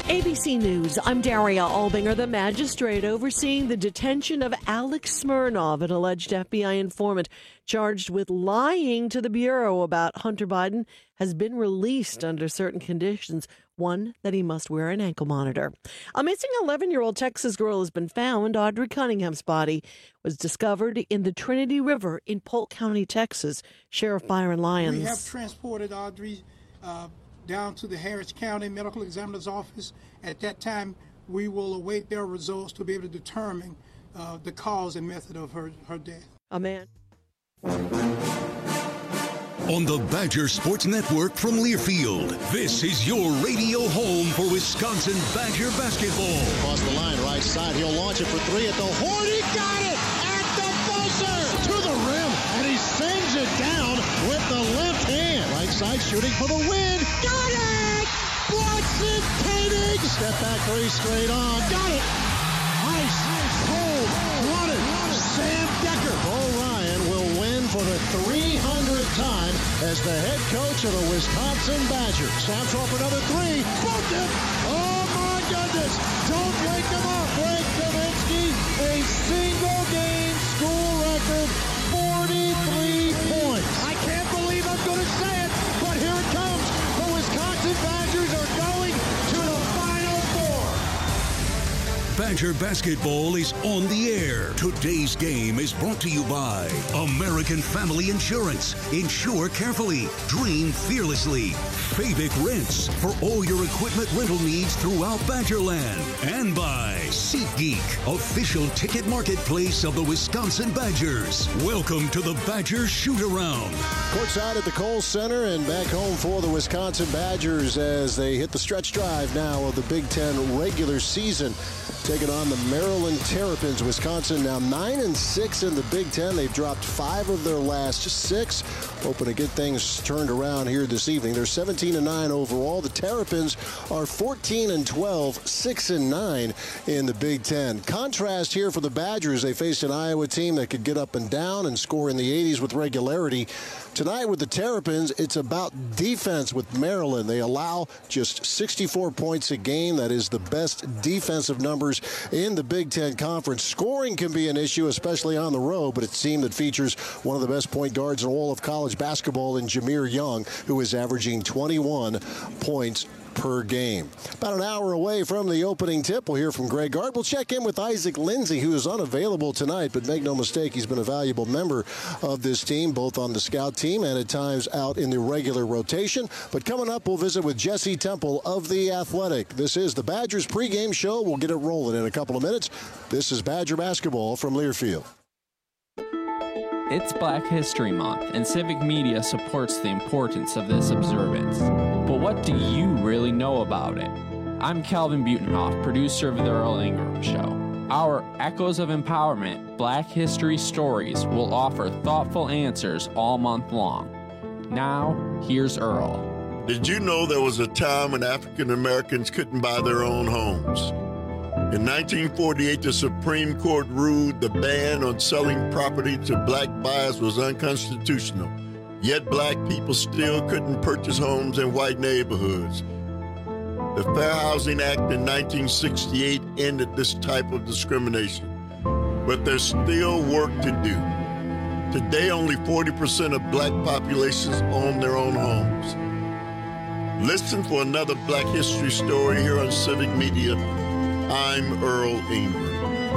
ABC News, I'm Daria Albinger. The magistrate overseeing the detention of Alex Smirnov, an alleged FBI informant charged with lying to the Bureau about Hunter Biden, has been released under certain conditions. One, that he must wear an ankle monitor. A missing 11-year-old Texas girl has been found. Audrey Cunningham's body was discovered in the Trinity River in Polk County, Texas. Sheriff Byron Lyons. We have transported Audrey down to the Harris County Medical Examiner's Office. At that time, we will await their results to be able to determine the cause and method of her death. A man. On the Badger Sports Network from Learfield, this is your radio home for Wisconsin Badger basketball. Across the line, right side, he'll launch it for three at the horn. He got it at the buzzer to the rim, and he sends it down with the left hand. Right side shooting for the win. Got it! Watson Koenig! Step back three straight on. Got it! Ice, cold, run it. Sam Decker. Bo Ryan will win for the 300th time as the head coach of the Wisconsin Badgers. Snaps off another three. Bumped it! Oh my goodness! Don't break them up. Greg Kaminsky, a single game school record, 43 points. I can't believe I'm going to say it, but here it comes. The Wisconsin Badgers are going to the Final Four. Badger basketball is on the air. Today's game is brought to you by American Family Insurance. Insure carefully. Dream fearlessly. Fabic Rents for all your equipment rental needs throughout Badgerland. And by SeatGeek, official ticket marketplace of the Wisconsin Badgers. Welcome to the Badger Shoot-Around. Courtside at the Kohl Center and back home for the Wisconsin Badgers as they hit the stretch drive now of the Big Ten regular season. Taking on the Maryland Terrapins. Wisconsin now 9-6 in the Big Ten. They've dropped 5 of their last 6. Hoping to get things turned around here this evening. They're 17-9 overall. The Terrapins are 14-12, 6-9 in the Big Ten. Contrast here for the Badgers. They faced an Iowa team that could get up and down and score in the 80s with regularity. Tonight with the Terrapins, it's about defense with Maryland. They allow just 64 points a game. That is the best defensive numbers in the Big Ten Conference. Scoring can be an issue, especially on the road, but it's a team that features one of the best point guards in all of college basketball in Jameer Young, who is averaging 21 points per game. About an hour away from the opening tip, we'll hear from Greg Gard. We'll check in with Isaac Lindsey, who is unavailable tonight, but make no mistake, he's been a valuable member of this team, both on the scout team and at times out in the regular rotation. But coming up, we'll visit with Jesse Temple of The Athletic. This is the Badgers pregame show. We'll get it rolling in a couple of minutes. This is Badger basketball from Learfield. It's Black History Month, and Civic Media supports the importance of this observance. But what do you really know about it? I'm Calvin Butenhoff, producer of The Earl Ingram Show. Our Echoes of Empowerment Black History Stories will offer thoughtful answers all month long. Now, here's Earl. Did you know there was a time when African Americans couldn't buy their own homes? In 1948, the Supreme Court ruled the ban on selling property to black buyers was unconstitutional. Yet black people still couldn't purchase homes in white neighborhoods. The Fair Housing Act in 1968 ended this type of discrimination. But there's still work to do. Today, only 40% of black populations own their own homes. Listen for another Black History story here on Civic Media. I'm Earl Ingram.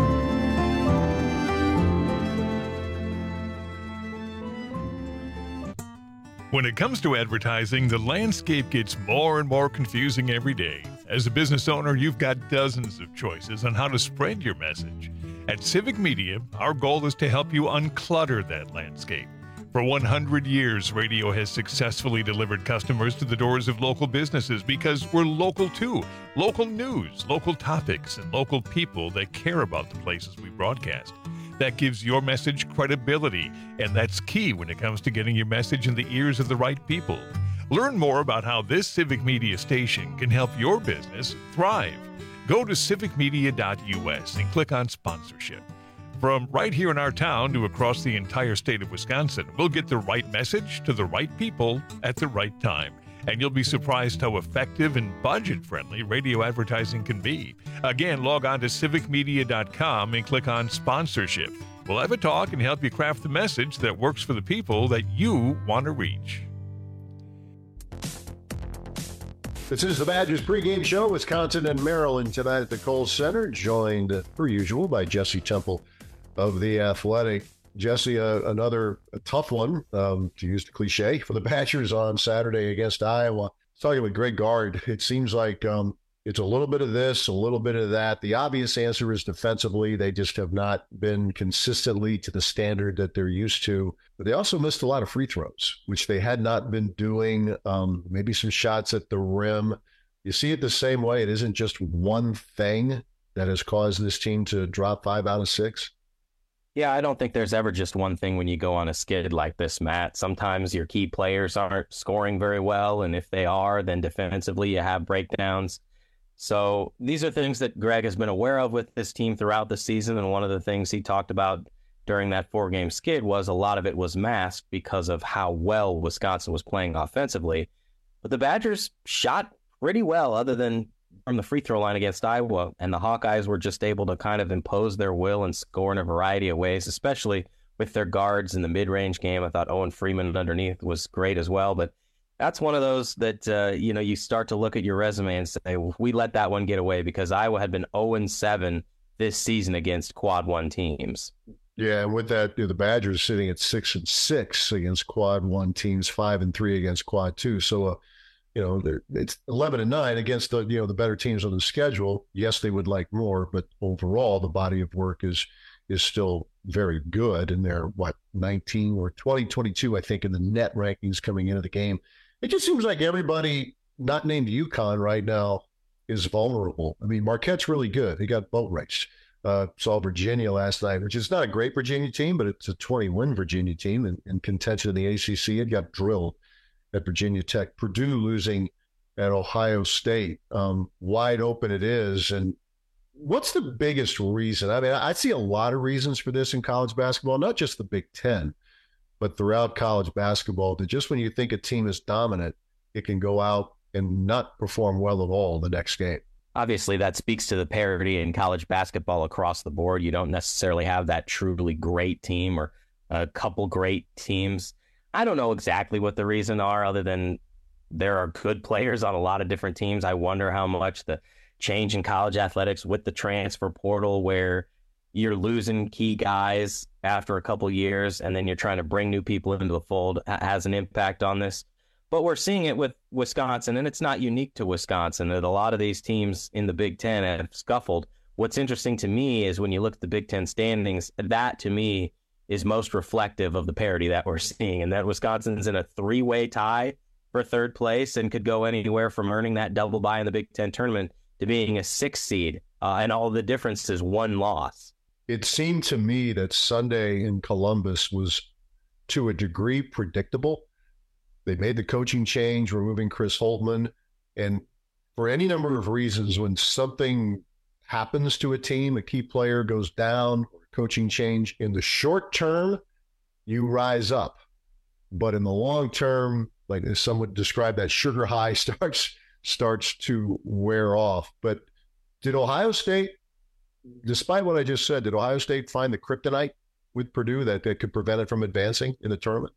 When it comes to advertising, the landscape gets more and more confusing every day. As a business owner, you've got dozens of choices on how to spread your message. At Civic Media, our goal is to help you unclutter that landscape. For 100 years, radio has successfully delivered customers to the doors of local businesses because we're local too. Local news, local topics, and local people that care about the places we broadcast. That gives your message credibility, and that's key when it comes to getting your message in the ears of the right people. Learn more about how this Civic Media station can help your business thrive. Go to civicmedia.us and click on sponsorship. From right here in our town to across the entire state of Wisconsin, we'll get the right message to the right people at the right time. and you'll be surprised how effective and budget-friendly radio advertising can be. Again, log on to civicmedia.com and click on Sponsorship. We'll have a talk and help you craft the message that works for the people that you want to reach. This is the Badgers pregame show, Wisconsin and Maryland tonight at the Kohl Center, joined, per usual, by Jesse Temple of The Athletic. Jesse, another tough one, to use the cliche, for the Badgers on Saturday against Iowa. I was talking with Greg Gard. It seems like it's a little bit of this, a little bit of that. The obvious answer is defensively. They just have not been consistently to the standard that they're used to. But they also missed a lot of free throws, which they had not been doing. Maybe some shots at the rim. You see it the same way. It isn't just one thing that has caused this team to drop 5 out of 6. Yeah, I don't think there's ever just one thing when you go on a skid like this, Matt. Sometimes your key players aren't scoring very well, and if they are, then defensively you have breakdowns. So these are things that Greg has been aware of with this team throughout the season, and one of the things he talked about during that 4-game skid was a lot of it was masked because of how well Wisconsin was playing offensively. But the Badgers shot pretty well other than from the free throw line against Iowa, and the Hawkeyes were just able to kind of impose their will and score in a variety of ways, especially with their guards in the mid-range game. I thought Owen Freeman underneath was great as well, but that's one of those that, you start to look at your resume and say, well, we let that one get away because Iowa had been 0-7 this season against Quad 1 teams. Yeah, and with that, the Badgers sitting at 6-6 against Quad 1 teams, 5-3 against Quad 2. So, it's 11-9 against the better teams on the schedule. Yes, they would like more, but overall, the body of work is still very good. And they're 19 or 22, I think, in the net rankings coming into the game. It just seems like everybody not named UConn right now is vulnerable. I mean, Marquette's really good. He got boat raced. Saw Virginia last night, which is not a great Virginia team, but it's a 20-win Virginia team in contention in the ACC. It got drilled at Virginia Tech. Purdue losing at Ohio State. Wide open it is. And what's the biggest reason? I mean, I see a lot of reasons for this in college basketball, not just the Big Ten, but throughout college basketball, that just when you think a team is dominant, it can go out and not perform well at all the next game. Obviously, that speaks to the parity in college basketball across the board. You don't necessarily have that truly great team or a couple great teams. I don't know exactly what the reason are other than there are good players on a lot of different teams. I wonder how much the change in college athletics with the transfer portal where you're losing key guys after a couple years and then you're trying to bring new people into the fold has an impact on this. But we're seeing it with Wisconsin, and it's not unique to Wisconsin, that a lot of these teams in the Big Ten have scuffled. What's interesting to me is when you look at the Big Ten standings, that to me is most reflective of the parity that we're seeing, and that Wisconsin's in a 3-way tie for third place and could go anywhere from earning that double bye in the Big Ten tournament to being a 6th seed, and all the difference is 1 loss. It seemed to me that Sunday in Columbus was, to a degree, predictable. They made the coaching change, removing Chris Holtmann. And for any number of reasons, when something happens to a team, a key player goes down, or coaching change, in the short term, you rise up. But in the long term, like some would describe, that sugar high starts to wear off. But did Ohio State, despite what I just said, did Ohio State find the kryptonite with Purdue that could prevent it from advancing in the tournament?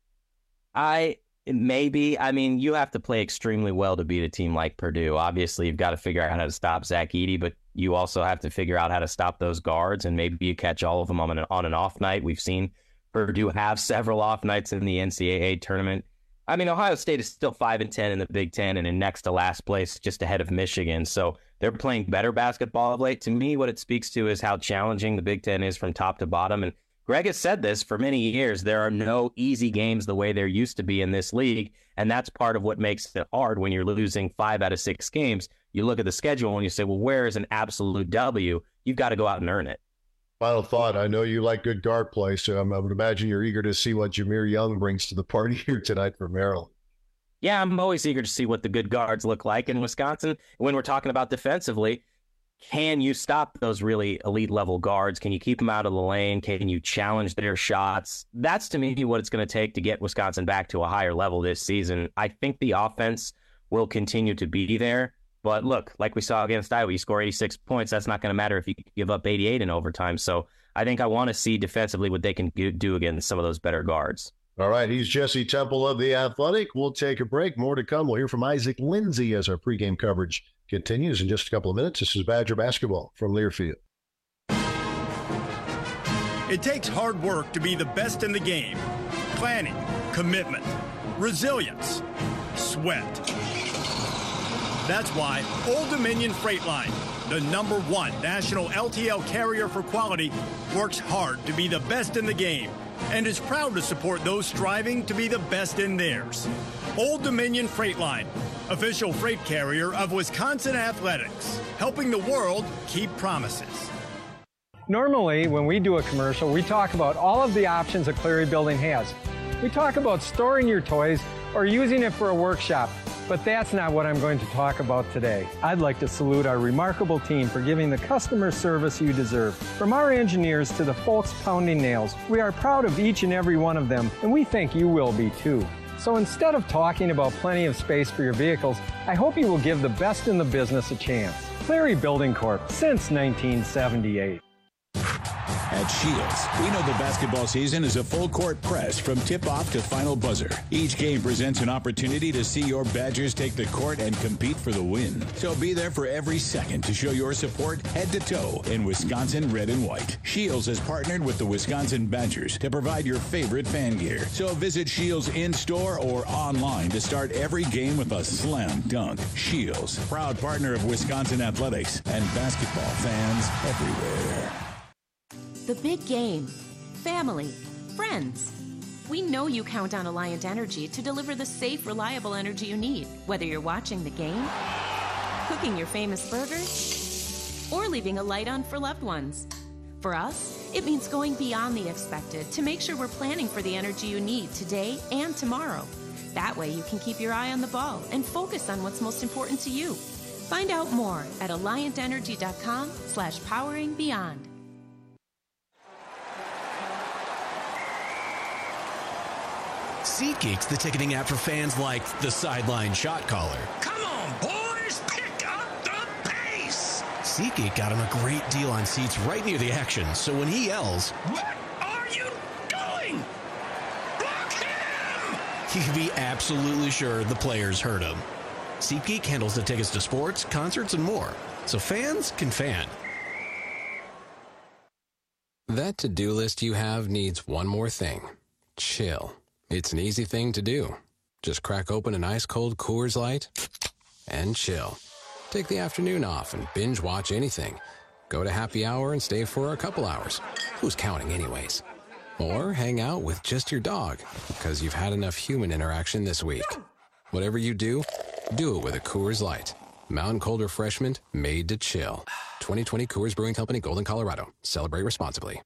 Maybe. I mean, you have to play extremely well to beat a team like Purdue. Obviously, you've got to figure out how to stop Zach Edey, but you also have to figure out how to stop those guards, and maybe you catch all of them on an off night. We've seen Purdue have several off nights in the NCAA tournament. I mean, Ohio State is still 5-10 in the Big Ten and in next to last place, just ahead of Michigan. So they're playing better basketball of late. To me, what it speaks to is how challenging the Big Ten is from top to bottom. And Greg has said this for many years. There are no easy games the way there used to be in this league, and that's part of what makes it hard when you're losing 5 out of 6 games. You look at the schedule and you say, well, where is an absolute W? You've got to go out and earn it. Final thought. I know you like good guard play, so I would imagine you're eager to see what Jahmir Young brings to the party here tonight for Maryland. Yeah, I'm always eager to see what the good guards look like in Wisconsin. When we're talking about defensively, can you stop those really elite level guards? Can you keep them out of the lane? Can you challenge their shots? That's, to me, what it's going to take to get Wisconsin back to a higher level this season. I think the offense will continue to be there. But look, like we saw against Iowa, you score 86 points. That's not going to matter if you give up 88 in overtime. So I think I want to see defensively what they can do against some of those better guards. All right, he's Jesse Temple of The Athletic. We'll take a break. More to come. We'll hear from Isaac Lindsay as our pregame coverage continues in just a couple of minutes. This is Badger Basketball from Learfield. It takes hard work to be the best in the game. Planning, commitment, resilience, sweat. That's why Old Dominion Freight Line, the #1 national LTL carrier for quality, works hard to be the best in the game and is proud to support those striving to be the best in theirs. Old Dominion Freight Line, official freight carrier of Wisconsin Athletics, helping the world keep promises. Normally, when we do a commercial, we talk about all of the options a Cleary building has. We talk about storing your toys or using it for a workshop, but that's not what I'm going to talk about today. I'd like to salute our remarkable team for giving the customer service you deserve. From our engineers to the folks pounding nails, we are proud of each and every one of them, and we think you will be too. So instead of talking about plenty of space for your vehicles, I hope you will give the best in the business a chance. Cleary Building Corp. Since 1978. At Shields, we know the basketball season is a full-court press from tip-off to final buzzer. Each game presents an opportunity to see your Badgers take the court and compete for the win. So be there for every second to show your support head-to-toe in Wisconsin red and white. Shields has partnered with the Wisconsin Badgers to provide your favorite fan gear. So visit Shields in-store or online to start every game with a slam dunk. Shields, proud partner of Wisconsin Athletics and basketball fans everywhere. The big game, family, friends. We know you count on Alliant Energy to deliver the safe, reliable energy you need, whether you're watching the game, cooking your famous burgers, or leaving a light on for loved ones. For us, it means going beyond the expected to make sure we're planning for the energy you need today and tomorrow. That way you can keep your eye on the ball and focus on what's most important to you. Find out more at alliantenergy.com/poweringbeyond. SeatGeek's the ticketing app for fans like the sideline shot caller. Come on, boys, pick up the pace! SeatGeek got him a great deal on seats right near the action, so when he yells, "What are you doing? Block him!" he can be absolutely sure the players heard him. SeatGeek handles the tickets to sports, concerts, and more, so fans can fan. That to-do list you have needs one more thing. Chill. It's an easy thing to do. Just crack open an ice-cold Coors Light and chill. Take the afternoon off and binge watch anything. Go to happy hour and stay for a couple hours. Who's counting anyways? Or hang out with just your dog because you've had enough human interaction this week. Whatever you do it with a Coors Light. Mountain cold refreshment made to chill. 2020 Coors Brewing Company, Golden, Colorado. Celebrate responsibly.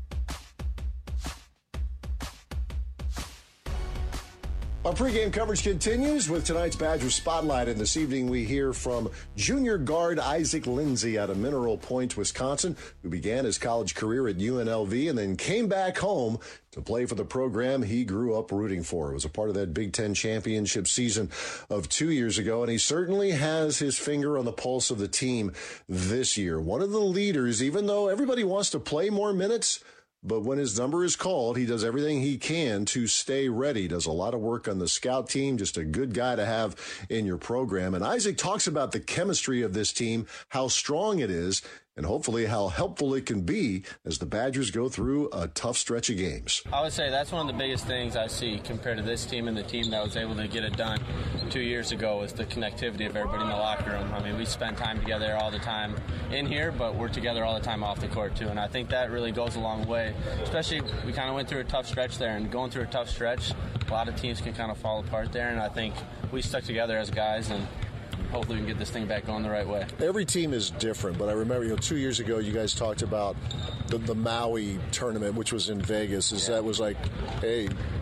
Our pregame coverage continues with tonight's Badger Spotlight, and this evening we hear from junior guard Isaac Lindsay out of Mineral Point, Wisconsin, who began his college career at UNLV and then came back home to play for the program he grew up rooting for. It was a part of that Big Ten championship season of 2 years ago, and he certainly has his finger on the pulse of the team this year. One of the leaders, even though everybody wants to play more minutes, but when his number is called, he does everything he can to stay ready. Does a lot of work on the scout team, just a good guy to have in your program. And Isaac talks about the chemistry of this team, how strong it is, and hopefully how helpful it can be as the Badgers go through a tough stretch of games. I would say that's one of the biggest things I see compared to this team and the team that was able to get it done 2 years ago is the connectivity of everybody in the locker room. I mean, we spend time together all the time in here, but we're together all the time off the court too, and I think that really goes a long way. Especially, we kind of went through a tough stretch there, and going through a tough stretch, a lot of teams can kind of fall apart there, and I think we stuck together as guys, and hopefully we can get this thing back going the right way. Every team is different, but I remember 2 years ago you guys talked about the Maui tournament, which was in Vegas. That was like, hey,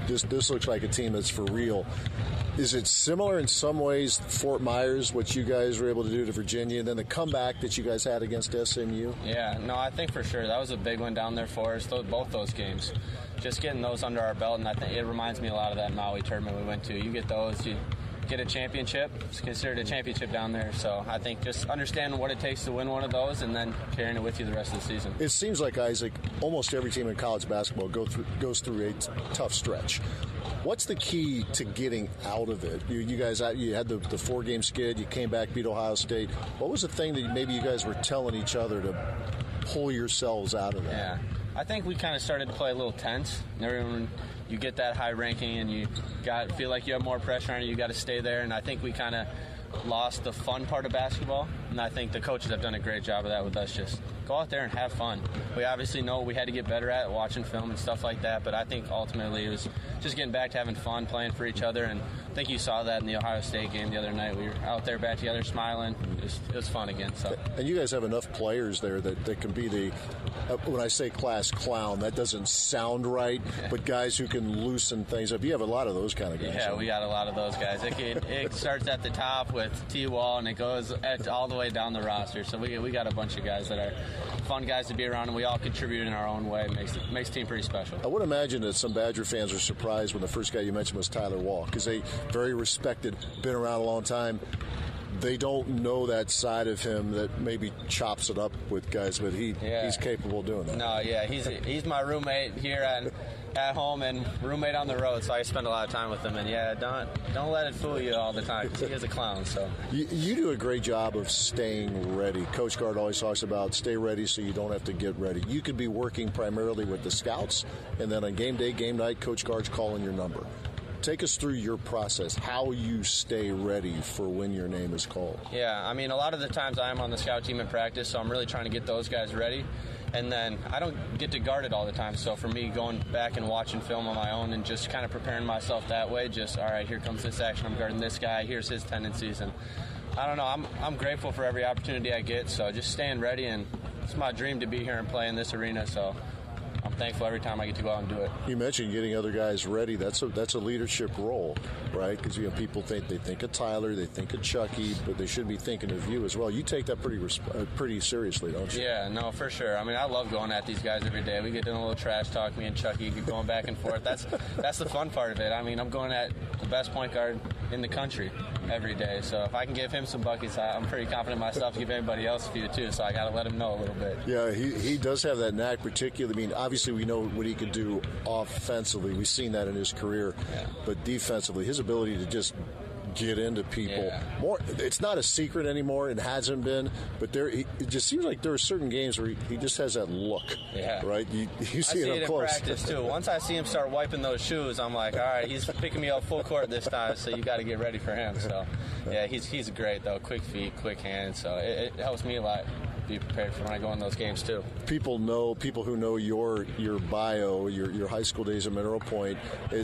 this looks like a team that's for real. Is it similar in some ways, Fort Myers, what you guys were able to do to Virginia, and then the comeback that you guys had against SMU? Yeah, no, I think for sure. That was a big one down there for us, both those games. Just getting those under our belt, and I think it reminds me a lot of that Maui tournament we went to. You get those, you get a championship. It's considered a championship down there. So I think just understanding what it takes to win one of those and then carrying it with you the rest of the season. It seems like, Isaac, almost every team in college basketball goes through a tough stretch. What's the key to getting out of it? You guys, you had the 4-game skid. You came back, beat Ohio State. What was the thing that maybe you guys were telling each other to pull yourselves out of that? Yeah, I think we kind of started to play a little tense. Everyone, you get that high ranking and you feel like you have more pressure on you. You got to stay there. And I think we kind of lost the fun part of basketball. And I think the coaches have done a great job of that with us. Just go out there and have fun. We obviously know we had to get better at watching film and stuff like that, but I think ultimately it was just getting back to having fun, playing for each other, and I think you saw that in the Ohio State game the other night. We were out there back together smiling. It was fun again. So. And you guys have enough players there that can be the, when I say class clown, that doesn't sound right, but guys who can loosen things up. You have a lot of those kind of guys. Yeah, we got a lot of those guys. It starts at the top with T-Wall, and it goes all the way down the roster. So we got a bunch of guys that are fun guys to be around, and we all contribute in our own way. It makes the team pretty special. I would imagine that some Badger fans are surprised when the first guy you mentioned was Tyler Wall, because they very respected, been around a long time. They don't know that side of him that maybe chops it up with guys, but he's capable of doing that. No, yeah, he's my roommate here at home and roommate on the road, so I spend a lot of time with him. And yeah, don't let it fool you all the time, because he is a clown. So you do a great job of staying ready. Coach Gard always talks about stay ready so you don't have to get ready. You could be working primarily with the scouts, and then on game day, game night, Coach Gard's calling your number. Take us through your process, how you stay ready for when your name is called. Yeah, I mean, a lot of the times I am on the scout team in practice, so I'm really trying to get those guys ready. And then I don't get to guard it all the time. So for me, going back and watching film on my own and just kind of preparing myself that way, just, all right, here comes this action. I'm guarding this guy. Here's his tendencies. And I don't know. I'm grateful for every opportunity I get. So just staying ready. And it's my dream to be here and play in this arena. So I'm thankful every time I get to go out and do it. You mentioned getting other guys ready. That's a leadership role, right? Because people think of Tyler, they think of Chucky, but they should be thinking of you as well. You take that pretty seriously, don't you? Yeah, no, for sure. I mean, I love going at these guys every day. We get in a little trash talk, me and Chucky, going back and forth. That's the fun part of it. I mean, I'm going at the best point guard in the country every day. So if I can give him some buckets, I'm pretty confident myself to give anybody else a few too. So I got to let him know a little bit. Yeah, he does have that knack, particularly. I mean, obviously we know what he can do offensively. We've seen that in his career. Yeah. But defensively, his ability to just get into people. Yeah. More, it's not a secret anymore. It hasn't been. But it just seems like there are certain games where he just has that look. Yeah. Right? You see it up close. I see it in practice, too. Once I see him start wiping those shoes, I'm like, all right, he's picking me up full court this time, so you got to get ready for him. So, yeah, he's great, though. Quick feet, quick hands. So it helps me a lot. Be prepared for when I go in those games too. People who know your bio, your high school days at Mineral Point.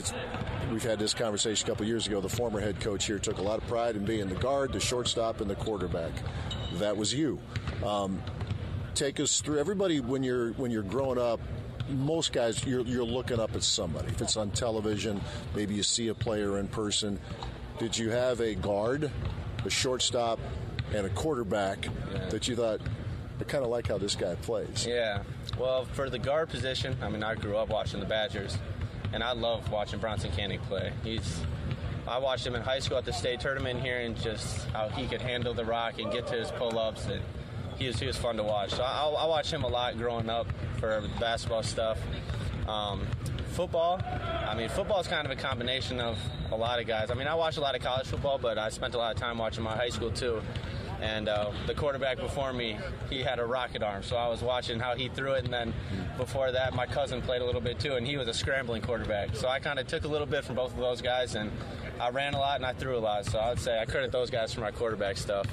We've had this conversation a couple years ago. The former head coach here took a lot of pride in being the guard, the shortstop, and the quarterback. That was you. Take us through. Everybody, when you're growing up, most guys you're looking up at somebody. If it's on television, maybe you see a player in person. Did you have a guard, a shortstop, and a quarterback that you thought, I kind of like how this guy plays? Yeah. Well, for the guard position, I mean, I grew up watching the Badgers, and I love watching Bronson Canning play. I watched him in high school at the state tournament here, and just how he could handle the rock and get to his pull-ups, and he was fun to watch. So I watched him a lot growing up for basketball stuff. Football, I mean, football is kind of a combination of a lot of guys. I mean, I watch a lot of college football, but I spent a lot of time watching my high school too. And the quarterback before me, he had a rocket arm, so I was watching how he threw it. And then before that, my cousin played a little bit too, and he was a scrambling quarterback. So I kind of took a little bit from both of those guys, and I ran a lot and I threw a lot. So I would say I credit those guys for my quarterback stuff.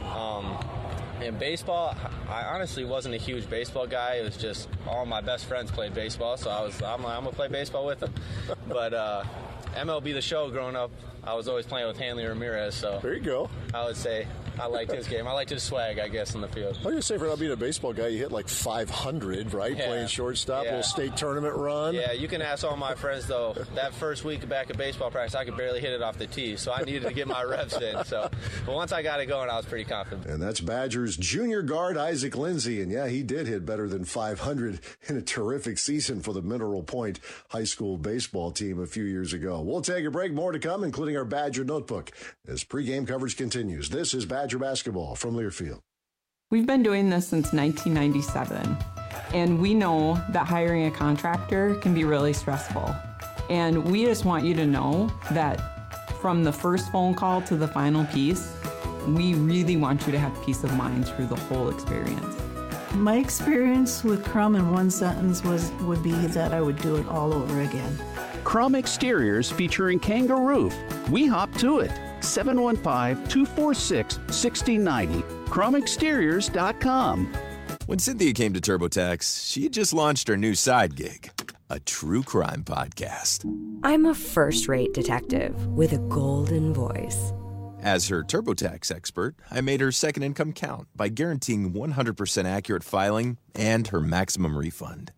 In baseball, I honestly wasn't a huge baseball guy. It was just all my best friends played baseball, so I'm gonna play baseball with them. But MLB The Show growing up, I was always playing with Hanley Ramirez. So there you go. I would say I liked his game. I liked his swag, I guess, on the field. I was going to say, for not being a baseball guy, you hit like 500, right? Yeah. Playing shortstop, Yeah. little state tournament run. Yeah, you can ask all my friends, though. That first week back at baseball practice, I could barely hit it off the tee, so I needed to get my reps in. So, but once I got it going, I was pretty confident. And that's Badgers junior guard Isaac Lindsey. And yeah, he did hit better than 500 in a terrific season for the Mineral Point High School baseball team a few years ago. We'll take a break. More to come, including our Badger Notebook, as pregame coverage continues. This is Badger Basketball from Learfield. We've been doing this since 1997, and we know that hiring a contractor can be really stressful. And we just want you to know that from the first phone call to the final piece, we really want you to have peace of mind through the whole experience. My experience with Crum in one sentence would be that I would do it all over again. Crum Exteriors featuring Kangaroo. We hop to it. 715-246-6090. CrumExteriors.com. When Cynthia came to TurboTax, she just launched her new side gig, a true crime podcast. I'm a first-rate detective with a golden voice. As her TurboTax expert, I made her second income count by guaranteeing 100% accurate filing and her maximum refund.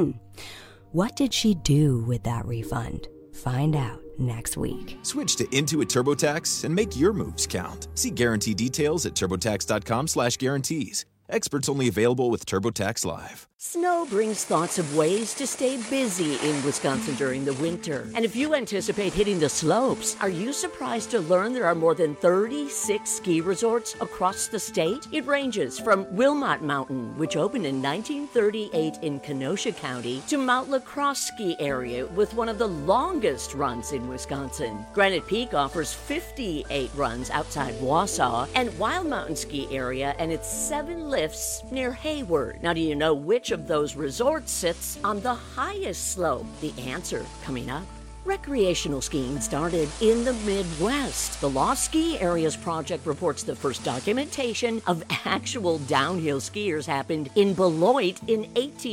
What did she do with that refund? Find out next week. Switch to Intuit TurboTax and make your moves count. See guarantee details at TurboTax.com/guarantees. Experts only available with TurboTax Live. Snow brings thoughts of ways to stay busy in Wisconsin during the winter. And if you anticipate hitting the slopes, are you surprised to learn there are more than 36 ski resorts across the state? It ranges from Wilmot Mountain, which opened in 1938 in Kenosha County, to Mount Lacrosse Ski Area with one of the longest runs in Wisconsin. Granite Peak offers 58 runs outside Wausau, and Wild Mountain Ski Area and its 7 lifts near Hayward. Now, do you know which of those resorts sits on the highest slope? The answer coming up. Recreational skiing started in the Midwest. The Lost Ski Areas Project reports the first documentation of actual downhill skiers happened in Beloit in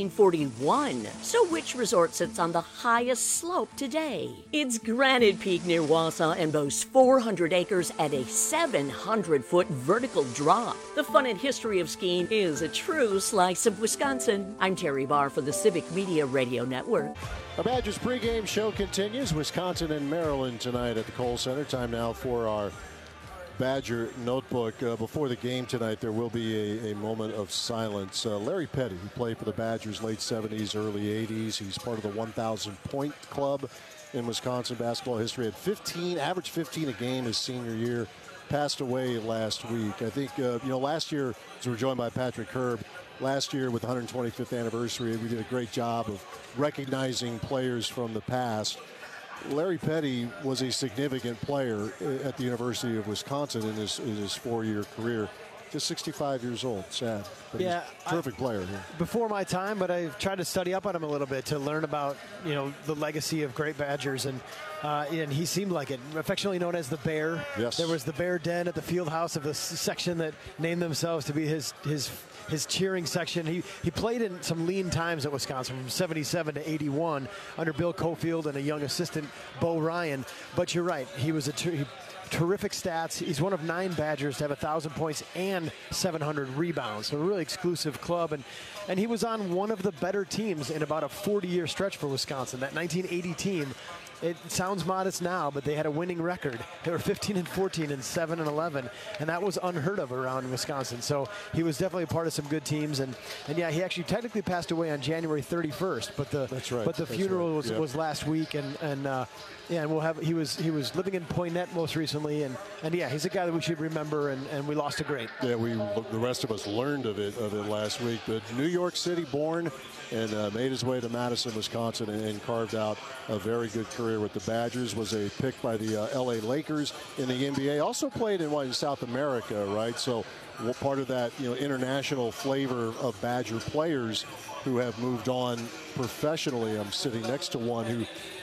1841. So which resort sits on the highest slope today? It's Granite Peak near Wausau and boasts 400 acres at a 700-foot vertical drop. The fun and history of skiing is a true slice of Wisconsin. I'm Terry Barr for the Civic Media Radio Network. Our Badgers pregame show continues. Wisconsin and Maryland tonight at the Kohl Center. Time now for our Badger Notebook. Before the game tonight, there will be a moment of silence. Larry Petty, who played for the Badgers late 70s, early 80s. He's part of the 1,000-point club in Wisconsin basketball history. Had averaged 15 a game his senior year. Passed away last week. I think, last year, as we're joined by Patrick Herb, last year with the 125th anniversary, we did a great job of recognizing players from the past. Larry Petty was a significant player at the University of Wisconsin in his 4-year career. Just 65 years old. Sad. But yeah, he's a terrific player here. Before my time, but I've tried to study up on him a little bit to learn about, the legacy of great Badgers. And he seemed like it. Affectionately known as the Bear. Yes. There was the Bear Den at the field house of the section that named themselves to be his cheering section. He played in some lean times at Wisconsin from 77 to 81 under Bill Cofield and a young assistant, Bo Ryan. But you're right. He was terrific stats. He's one of 9 Badgers to have 1,000 points and 700 rebounds. So a really exclusive club. And he was on one of the better teams in about a 40-year stretch for Wisconsin. That 1980 team, it sounds modest now, but they had a winning record. They were 15-14 and 7-11, and that was unheard of around Wisconsin. So he was definitely a part of some good teams. And yeah, he actually technically passed away on January 31st, but the funeral was last week, and we'll have he was living in Poynette most recently, and yeah, he's a guy that we should remember, and we lost a great. Yeah, the rest of us learned of it last week. But New York City born, and made his way to Madison, Wisconsin, and carved out a very good career with the Badgers. Was a pick by the LA Lakers in the NBA. Also played in South America, right? So part of that international flavor of Badger players who have moved on professionally. I'm sitting next to one who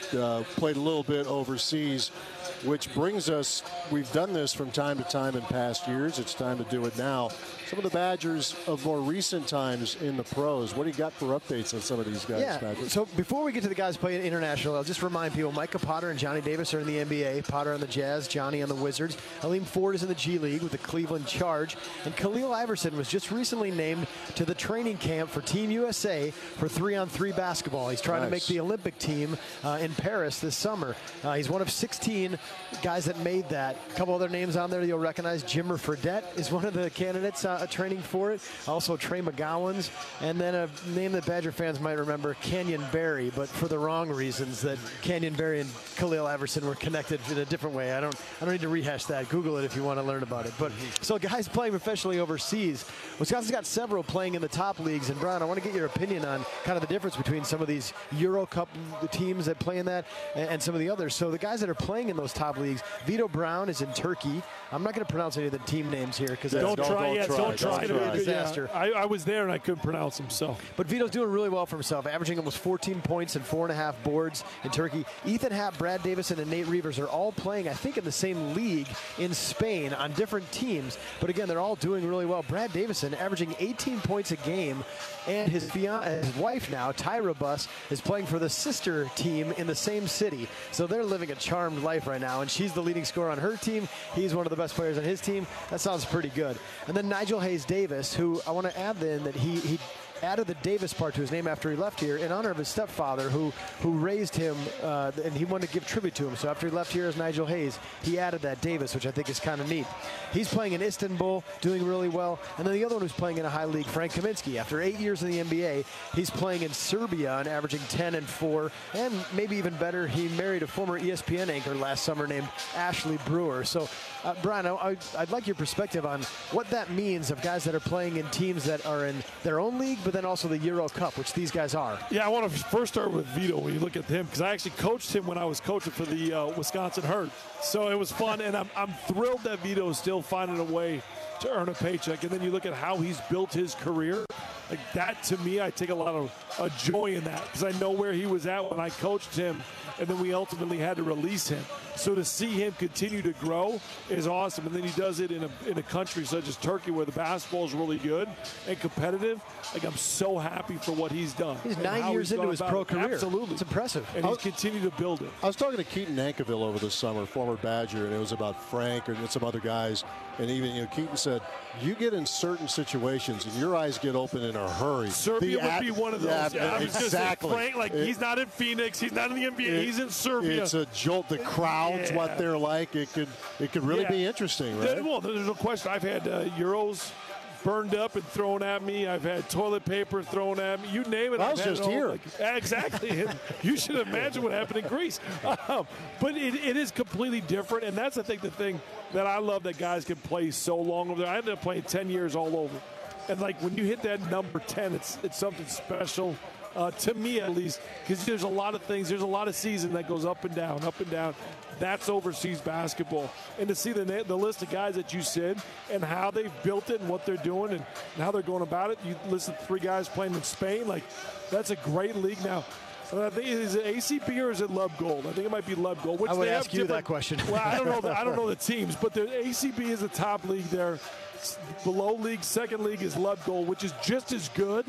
played a little bit overseas, which brings us, we've done this from time to time in past years. It's time to do it now. Some of the Badgers of more recent times in the pros. What do you got for updates on some of these guys, Patrick? So before we get to the guys playing international, I'll just remind people, Micah Potter and Johnny Davis are in the NBA. Potter on the Jazz, Johnny on the Wizards. Aleem Ford is in the G League with the Cleveland Charge. And Khalil Iverson was just recently named to the training camp for Team USA for 3-on-3 basketball. He's trying to make the Olympic team in Paris this summer. He's one of 16 guys that made that. A couple other names on there you'll recognize. Jimmer Fredette is one of the candidates training for it. Also Trey McGowan's. And then a name that Badger fans might remember, Canyon Barry, but for the wrong reasons, that Canyon Barry and Khalil Iverson were connected in a different way. I don't need to rehash that. Google it if you want to learn about it. But so guys playing professionally overseas, Wisconsin's got several playing in the top leagues. And Brian, I want to get your opinion on kind of the difference between some of these Euro Cup teams that play in that and some of the others. So the guys that are playing in those top leagues, Vito Brown is in Turkey. I'm not going to pronounce any of the team names here because don't try. It's going to be a disaster. I was there and I couldn't pronounce him. But Vito's doing really well for himself, averaging almost 14 points and 4.5 boards in Turkey. Ethan Happ, Brad Davison, and Nate Reavers are all playing, I think, in the same league in Spain on different teams. But again, they're all doing really well. Brad Davison averaging 18 points a game, and his wife now, Tyra Buss, is playing for the sister team in the same city. So they're living a charmed life right now, and she's the leading scorer on her team. He's one of the best players on his team. That sounds pretty good. And then Nigel Hayes Davis, who I want to add in that he added the Davis part to his name after he left here in honor of his stepfather who raised him, and he wanted to give tribute to him. So after he left here as Nigel Hayes, he added that Davis, which I think is kind of neat. He's playing in Istanbul, doing really well. And then the other one who's playing in a high league, Frank Kaminsky. After 8 years in the NBA, he's playing in Serbia and averaging 10 and 4. And maybe even better, he married a former ESPN anchor last summer named Ashley Brewer. So, Brian, I'd like your perspective on what that means of guys that are playing in teams that are in their own league, but then also the Euro Cup, which these guys are. Yeah, I want to first start with Vito when you look at him, because I actually coached him when I was coaching for the Wisconsin Herd. So it was fun, and I'm thrilled that Vito is still finding a way to earn a paycheck. And then you look at how he's built his career. Like that, to me, I take a lot of joy in that, because I know where he was at when I coached him, and then we ultimately had to release him. So to see him continue to grow is awesome. And then he does it in a country such as Turkey, where the basketball is really good and competitive. Like, I'm so happy for what he's done. He's 9 years into his pro career. Absolutely. It's impressive. And he's continued to build it. I was talking to Keaton Nankivell over the summer, former Badger, and it was about Frank and some other guys. And even, Keaton said, you get in certain situations and your eyes get open in a hurry. Serbia would be one of those. Yeah, exactly. Frank, he's not in Phoenix. He's not in the NBA. He's in Serbia. It's a jolt. The crowds, what they're like. It could really be interesting, right? Well, there's no question. I've had Euros burned up and thrown at me. I've had toilet paper thrown at me. You name it. I was just here. Exactly. You should imagine what happened in Greece. But it is completely different, and that's, I think, the thing that I love, that guys can play so long over there. I ended up playing 10 years all over. And, when you hit that number 10, it's something special. To me, at least, because there's a lot of things. There's a lot of season that goes up and down, up and down. That's overseas basketball. And to see the list of guys that you said and how they've built it and what they're doing and how they're going about it. You listen to 3 guys playing in Spain. That's a great league now. I think, is it ACB or is it Lub Gold? I think it might be Lub Gold. I would ask you that question. Well, I don't know. I don't know the teams, but the ACB is the top league there. Below league, second league is Lub Gold, which is just as good.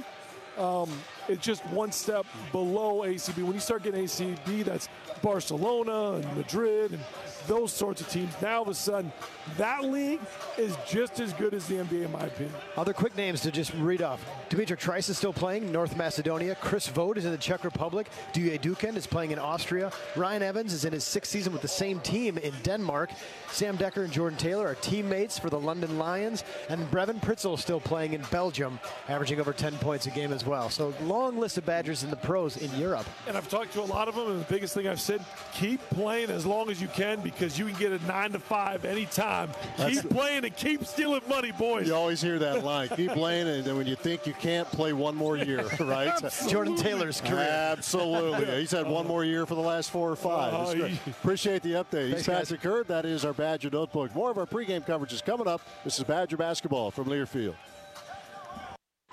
It's just one step below ACB. When you start getting ACB, that's Barcelona and Madrid and those sorts of teams. Now, all of a sudden, that league is just as good as the NBA, in my opinion. Other quick names to just read off. Dimitri Trice is still playing, North Macedonia. Chris Vogt is in the Czech Republic. Duje Duken is playing in Austria. Ryan Evans is in his 6th season with the same team in Denmark. Sam Decker and Jordan Taylor are teammates for the London Lions. And Brevin Pritzel is still playing in Belgium, averaging over 10 points a game as well. So long list of Badgers in the pros in Europe. And I've talked to a lot of them, and the biggest thing I've said, keep playing as long as you can, because you can get a 9 to 5 anytime. Keep playing and keep stealing money, boys. You always hear that line. Keep playing, and then when you think you can't, play one more year, right? Jordan Taylor's career. Absolutely. He's had one more year for the last 4 or 5. Appreciate the update. He's Patrick Hurd. That is our Badger Notebook. More of our pregame coverage is coming up. This is Badger basketball from Learfield.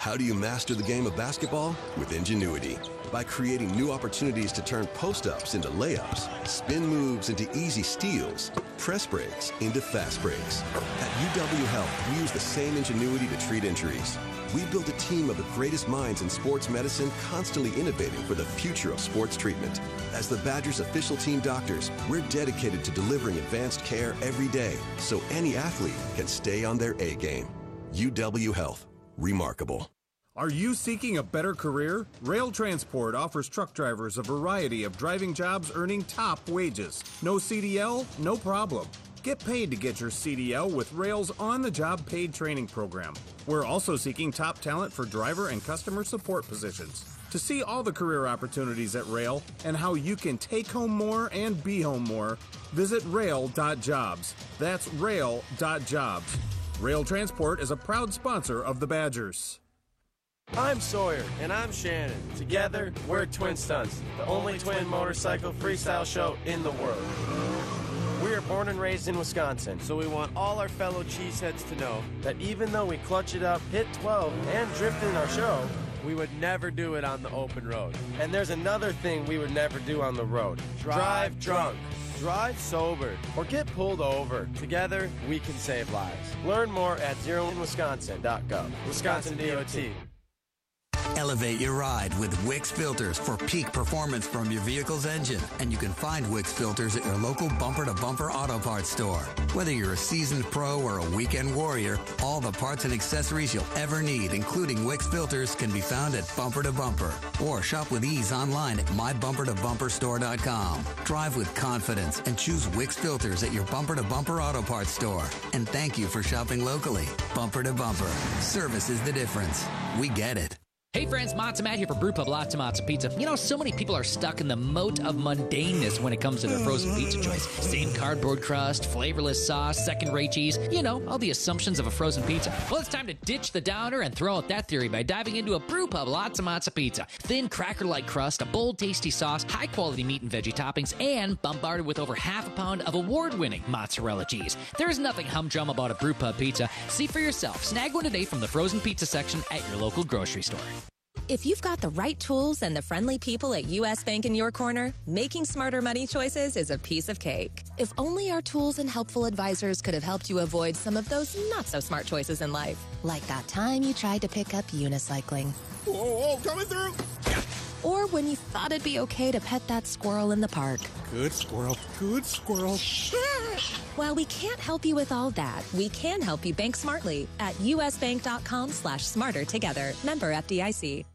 How do you master the game of basketball? With Ingenuity. By creating new opportunities to turn post-ups into layups, spin moves into easy steals, press breaks into fast breaks. At UW Health, we use the same ingenuity to treat injuries. We built a team of the greatest minds in sports medicine, constantly innovating for the future of sports treatment. As the Badgers' official team doctors, we're dedicated to delivering advanced care every day so any athlete can stay on their A game. UW Health. Remarkable. Are you seeking a better career? Rail Transport offers truck drivers a variety of driving jobs earning top wages. No CDL? No problem. Get paid to get your CDL with Rail's on-the-job paid training program. We're also seeking top talent for driver and customer support positions. To see all the career opportunities at Rail and how you can take home more and be home more, visit rail.jobs. That's rail.jobs. Rail Transport is a proud sponsor of the Badgers. I'm Sawyer. And I'm Shannon. Together, we're Twin Stunts, the only twin motorcycle freestyle show in the world. We are born and raised in Wisconsin, so we want all our fellow cheeseheads to know that even though we clutch it up, hit 12, and drift in our show, we would never do it on the open road. And there's another thing we would never do on the road. Drive drunk. Drive sober or get pulled over. Together, we can save lives. Learn more at zeroinwisconsin.gov. Wisconsin DOT. Elevate your ride with Wix filters for peak performance from your vehicle's engine. And you can find Wix filters at your local bumper-to-bumper auto parts store. Whether you're a seasoned pro or a weekend warrior, all the parts and accessories you'll ever need, including Wix filters, can be found at Bumper to Bumper. Or shop with ease online at mybumpertobumperstore.com. Drive with confidence and choose Wix filters at your bumper-to-bumper auto parts store. And thank you for shopping locally. Bumper to Bumper. Service is the difference. We get it. Hey friends, Matzo Matt here for Brewpub Lots of Matzo Pizza. You know, so many people are stuck in the moat of mundaneness when it comes to their frozen pizza choice. Same cardboard crust, flavorless sauce, second-rate cheese. You know, all the assumptions of a frozen pizza. Well, it's time to ditch the downer and throw out that theory by diving into a Brewpub Lots of Matzo Pizza. Thin, cracker-like crust, a bold, tasty sauce, high-quality meat and veggie toppings, and bombarded with over half a pound of award-winning mozzarella cheese. There's nothing humdrum about a Brewpub pizza. See for yourself. Snag one today from the frozen pizza section at your local grocery store. If you've got the right tools and the friendly people at U.S. Bank in your corner, making smarter money choices is a piece of cake. If only our tools and helpful advisors could have helped you avoid some of those not-so-smart choices in life. Like that time you tried to pick up unicycling. Whoa, coming through! Or when you thought it'd be okay to pet that squirrel in the park. Good squirrel, good squirrel. While we can't help you with all that, we can help you bank smartly at usbank.com/smarter together. Member FDIC.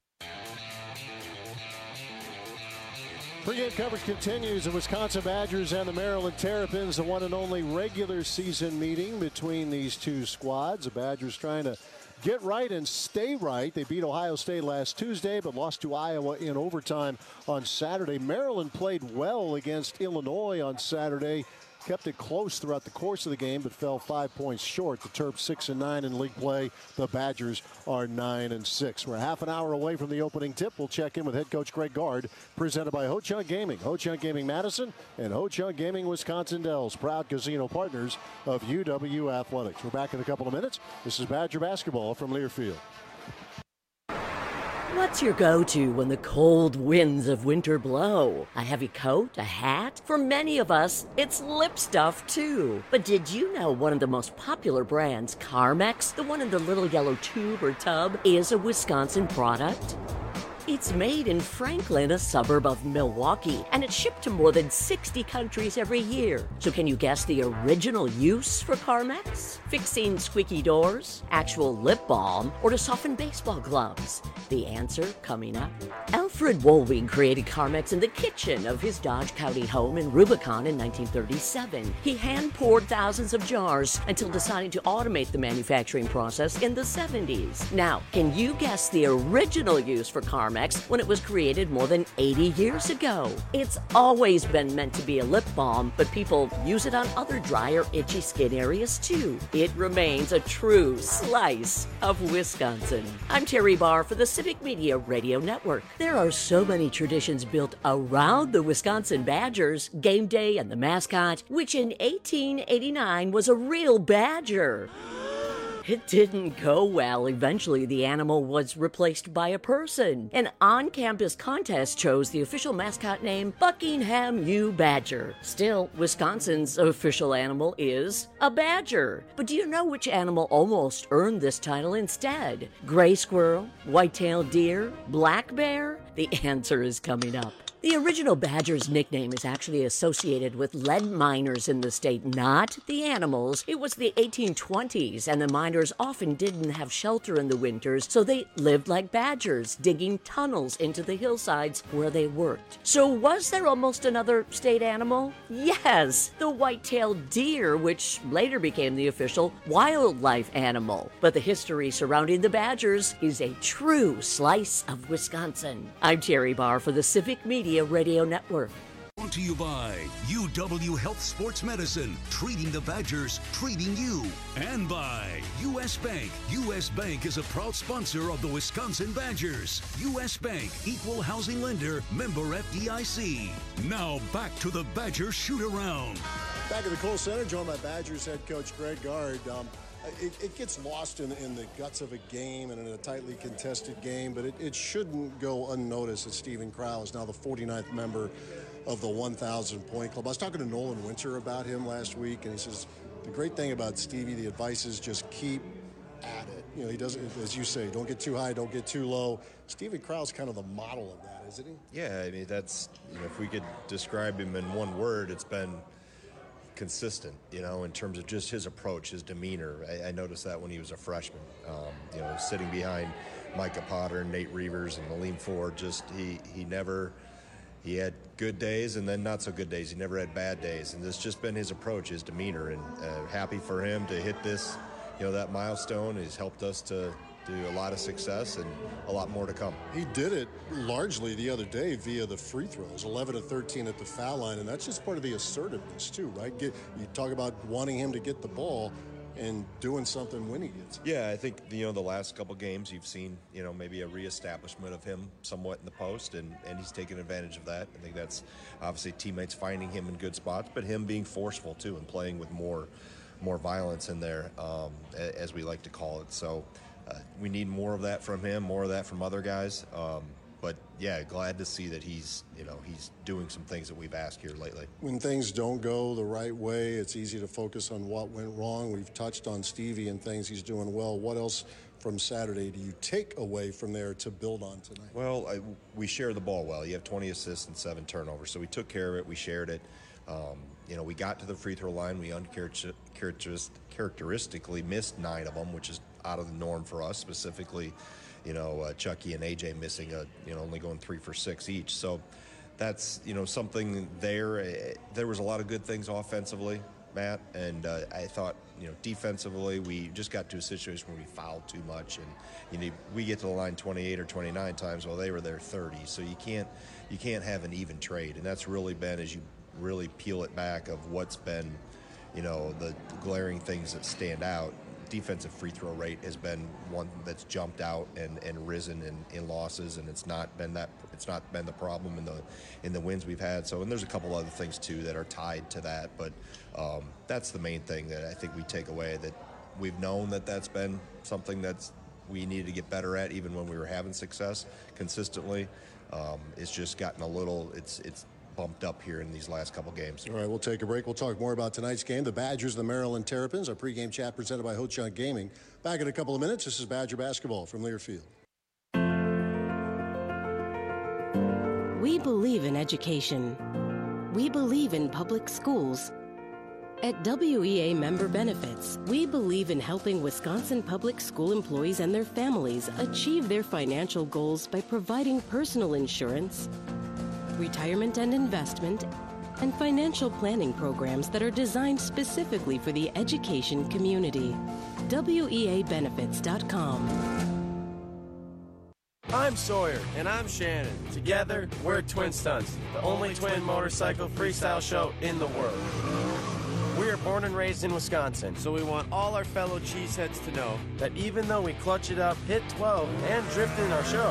Pre-game coverage continues. The Wisconsin Badgers and the Maryland Terrapins, the one and only regular season meeting between these two squads. The Badgers trying to get right and stay right. They beat Ohio State last Tuesday, but lost to Iowa in overtime on Saturday. Maryland played well against Illinois on Saturday. Kept it close throughout the course of the game, but fell 5 points short. The Terps 6-9 in league play. The Badgers are 9-6. We're half an hour away from the opening tip. We'll check in with head coach Greg Gard, presented by Ho-Chunk Gaming. Ho-Chunk Gaming Madison and Ho-Chunk Gaming Wisconsin Dells, proud casino partners of UW Athletics. We're back in a couple of minutes. This is Badger basketball from Learfield. What's your go-to when the cold winds of winter blow? A heavy coat? A hat? For many of us, it's lip stuff too. But did you know one of the most popular brands, Carmex, the one in the little yellow tube or tub, is a Wisconsin product? It's made in Franklin, a suburb of Milwaukee, and it's shipped to more than 60 countries every year. So can you guess the original use for Carmex? Fixing squeaky doors, actual lip balm, or to soften baseball gloves? The answer coming up. Alfred Wohlwing created Carmex in the kitchen of his Dodge County home in Rubicon in 1937. He hand-poured thousands of jars until deciding to automate the manufacturing process in the 70s. Now, can you guess the original use for Carmex when it was created more than 80 years ago? It's always been meant to be a lip balm, but people use it on other dry or itchy skin areas too. It remains a true slice of Wisconsin. I'm Terry Barr for the Civic Media Radio Network. There are so many traditions built around the Wisconsin Badgers, game day and the mascot, which in 1889 was a real badger. it didn't go well. Eventually, the animal was replaced by a person. An on-campus contest chose the official mascot name Buckingham U. Badger. Still, Wisconsin's official animal is a badger. But do you know which animal almost earned this title instead? Gray squirrel, white-tailed deer, black bear? The answer is coming up. The original badger's nickname is actually associated with lead miners in the state, not the animals. It was the 1820s, and the miners often didn't have shelter in the winters, so they lived like badgers, digging tunnels into the hillsides where they worked. So was there almost another state animal? Yes, the white-tailed deer, which later became the official wildlife animal. But the history surrounding the badgers is a true slice of Wisconsin. I'm Terry Barr for the Civic Media Radio Network. Brought to you by UW Health Sports Medicine, treating the Badgers, treating you. And by U.S. Bank. U.S. Bank is a proud sponsor of the Wisconsin Badgers. U.S. Bank, equal housing lender, member FDIC. Now back to the Badgers shoot-around. Back at the Kohl Center, joined by Badgers head coach Greg Gard. It gets lost in the guts of a game and in a tightly contested game, but it shouldn't go unnoticed that Steven Crowl is now the 49th member of the 1,000-point club. I was talking to Nolan Winter about him last week, and he says the great thing about Stevie, the advice is just keep at it. You know, he doesn't, as you say, don't get too high, don't get too low. Steven Crowl's kind of the model of that, isn't he? Yeah, I mean, that's, you know, if we could describe him in one word, it's been consistent, you know, in terms of just his approach, his demeanor. I noticed that when he was a freshman, you know, sitting behind Micah Potter and Nate Reavers and Maleem Ford. Just he had good days and then not so good days. He never had bad days, and it's just been his approach, his demeanor, and happy for him to hit this, you know, that milestone. He's helped us to do a lot of success and a lot more to come. He did it largely the other day via the free throws, 11 of 13 at the foul line, and that's just part of the assertiveness too, right? You talk about wanting him to get the ball and doing something when he gets it. Yeah, I think, you know, the last couple games you've seen, you know, maybe a reestablishment of him somewhat in the post, and he's taken advantage of that. I think that's obviously teammates finding him in good spots, but him being forceful too and playing with more violence in there, as we like to call it. So we need more of that from him, more of that from other guys. But yeah, glad to see that he's doing some things that we've asked here lately. When things don't go the right way, it's easy to focus on what went wrong. We've touched on Stevie and things he's doing well. What else from Saturday do you take away from there to build on tonight? Well, we share the ball well. You have 20 assists and 7 turnovers, so we took care of it. We shared it. You know, we got to the free throw line. We uncharacteristically missed 9 of them, which is out of the norm for us, specifically, you know, Chucky and AJ missing only going 3 for 6 each. So that's, you know, something there. There was a lot of good things offensively, Matt, and I thought, you know, defensively we just got to a situation where we fouled too much, and you know, we get to the line 28 or 29 times while they were there 30. So you can't have an even trade, and that's really been, as you really peel it back, of what's been, you know, the glaring things that stand out. Defensive free throw rate has been one that's jumped out and risen in losses, and it's not been the problem in the wins we've had. So, and there's a couple other things too that are tied to that, but that's the main thing that I think we take away, that we've known that that's been something that's we needed to get better at, even when we were having success consistently. It's just gotten a little it's bumped up here in these last couple games. All right, we'll take a break. We'll talk more about tonight's game, the Badgers and the Maryland Terrapins. Our pregame chat presented by Ho-Chunk Gaming. Back in a couple of minutes. This is Badger basketball from Learfield. We believe in education. We believe in public schools. At WEA Member Benefits, we believe in helping Wisconsin public school employees and their families achieve their financial goals by providing personal insurance, retirement and investment, and financial planning programs that are designed specifically for the education community. WEAbenefits.com. I'm Sawyer. And I'm Shannon. Together, we're Twin Stunts, the only twin motorcycle freestyle show in the world. We are born and raised in Wisconsin, so we want all our fellow cheeseheads to know that even though we clutch it up, hit 12, and drift in our show,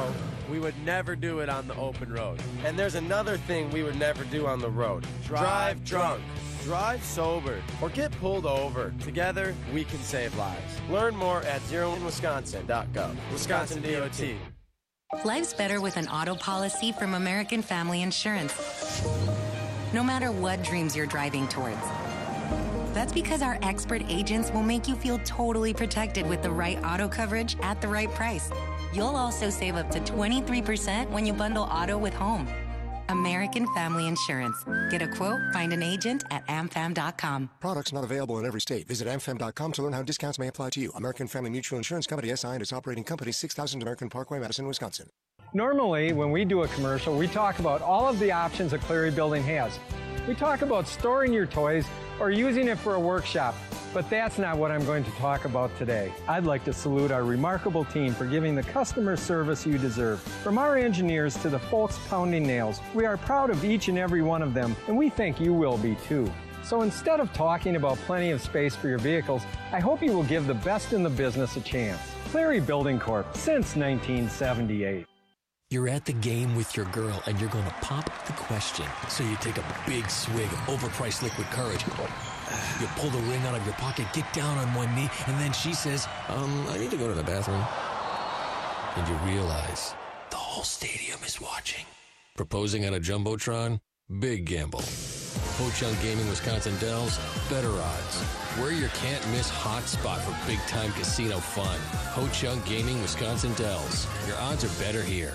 we would never do it on the open road. And there's another thing we would never do on the road. Drive drunk. Drive sober or get pulled over. Together, we can save lives. Learn more at zeroinwisconsin.gov. Wisconsin DOT. Life's better with an auto policy from American Family Insurance. No matter what dreams you're driving towards. That's because our expert agents will make you feel totally protected with the right auto coverage at the right price. You'll also save up to 23% when you bundle auto with home. American Family Insurance. Get a quote, find an agent at amfam.com. Products not available in every state. Visit amfam.com to learn how discounts may apply to you. American Family Mutual Insurance Company, SI, and its operating company, 6000 American Parkway, Madison, Wisconsin. Normally, when we do a commercial, we talk about all of the options a Cleary building has. We talk about storing your toys or using it for a workshop, but that's not what I'm going to talk about today. I'd like to salute our remarkable team for giving the customer service you deserve. From our engineers to the folks pounding nails, we are proud of each and every one of them, and we think you will be too. So instead of talking about plenty of space for your vehicles, I hope you will give the best in the business a chance. Cleary Building Corp. Since 1978. You're at the game with your girl and you're going to pop the question. So you take a big swig of overpriced liquid courage. You pull the ring out of your pocket, get down on one knee, and then she says, I need to go to the bathroom. And you realize the whole stadium is watching. Proposing on a Jumbotron? Big gamble. Ho-Chunk Gaming Wisconsin Dells, better odds. We're your can't-miss hot spot for big-time casino fun. Ho-Chunk Gaming Wisconsin Dells. Your odds are better here.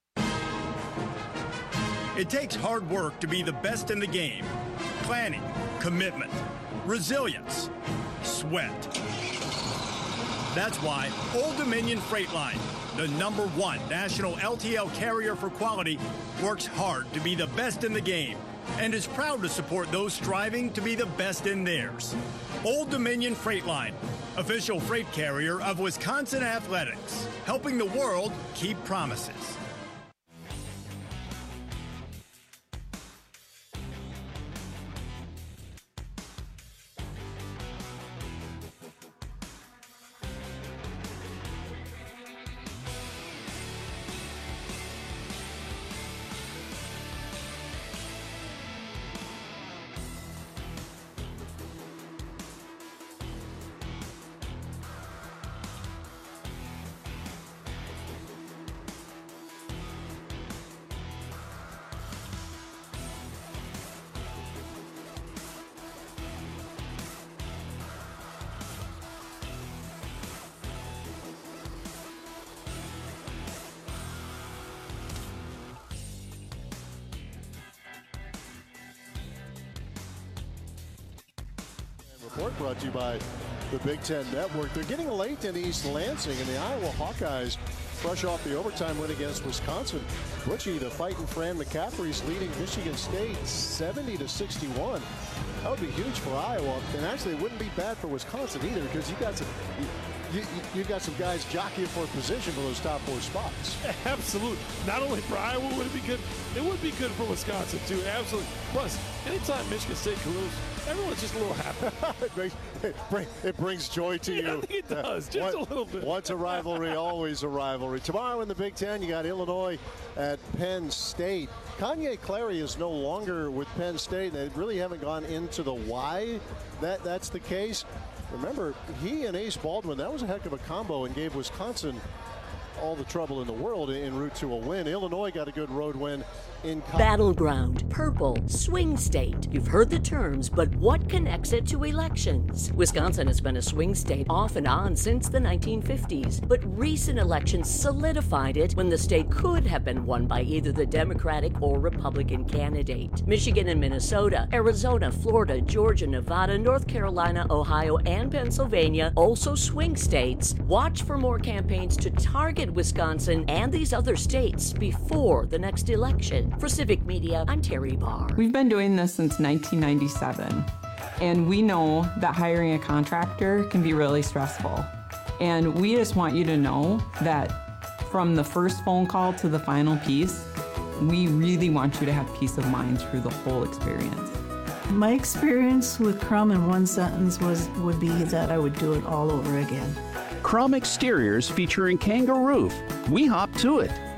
It takes hard work to be the best in the game. Planning, commitment, resilience, sweat. That's why Old Dominion Freight Line, the #1 national LTL carrier for quality, works hard to be the best in the game and is proud to support those striving to be the best in theirs. Old Dominion Freight Line, official freight carrier of Wisconsin Athletics, helping the world keep promises. Report brought to you by the Big Ten Network. They're getting late in East Lansing, and the Iowa Hawkeyes fresh off the overtime win against Wisconsin. Butchie, the fighting Fran McCaffrey's leading Michigan State 70-61. That would be huge for Iowa, and actually it wouldn't be bad for Wisconsin either, because you've got some guys jockeying for a position for those top 4 spots. Absolutely. Not only for Iowa would it be good, it would be good for Wisconsin too. Absolutely. Plus, anytime Michigan State can lose, everyone's just a little happy. It brings joy to you. I think it does, just a little bit. Once a rivalry, always a rivalry. Tomorrow in the Big Ten, you got Illinois at Penn State. Kanye Clary is no longer with Penn State. They really haven't gone into the why that's the case. Remember, he and Ace Baldwin, that was a heck of a combo and gave Wisconsin all the trouble in the world en route to a win. Illinois got a good road win in Battleground, purple, swing state. You've heard the terms, but what connects it to elections? Wisconsin has been a swing state off and on since the 1950s, but recent elections solidified it when the state could have been won by either the Democratic or Republican candidate. Michigan and Minnesota, Arizona, Florida, Georgia, Nevada, North Carolina, Ohio, and Pennsylvania, also swing states. Watch for more campaigns to target Wisconsin and these other states before the next election. For Civic Media, I'm Terry Barr. We've been doing this since 1997, and we know that hiring a contractor can be really stressful. And we just want you to know that from the first phone call to the final piece, we really want you to have peace of mind through the whole experience. My experience with Crum in one sentence would be that I would do it all over again. Crum Exteriors featuring Kanga Roof. We hop to it.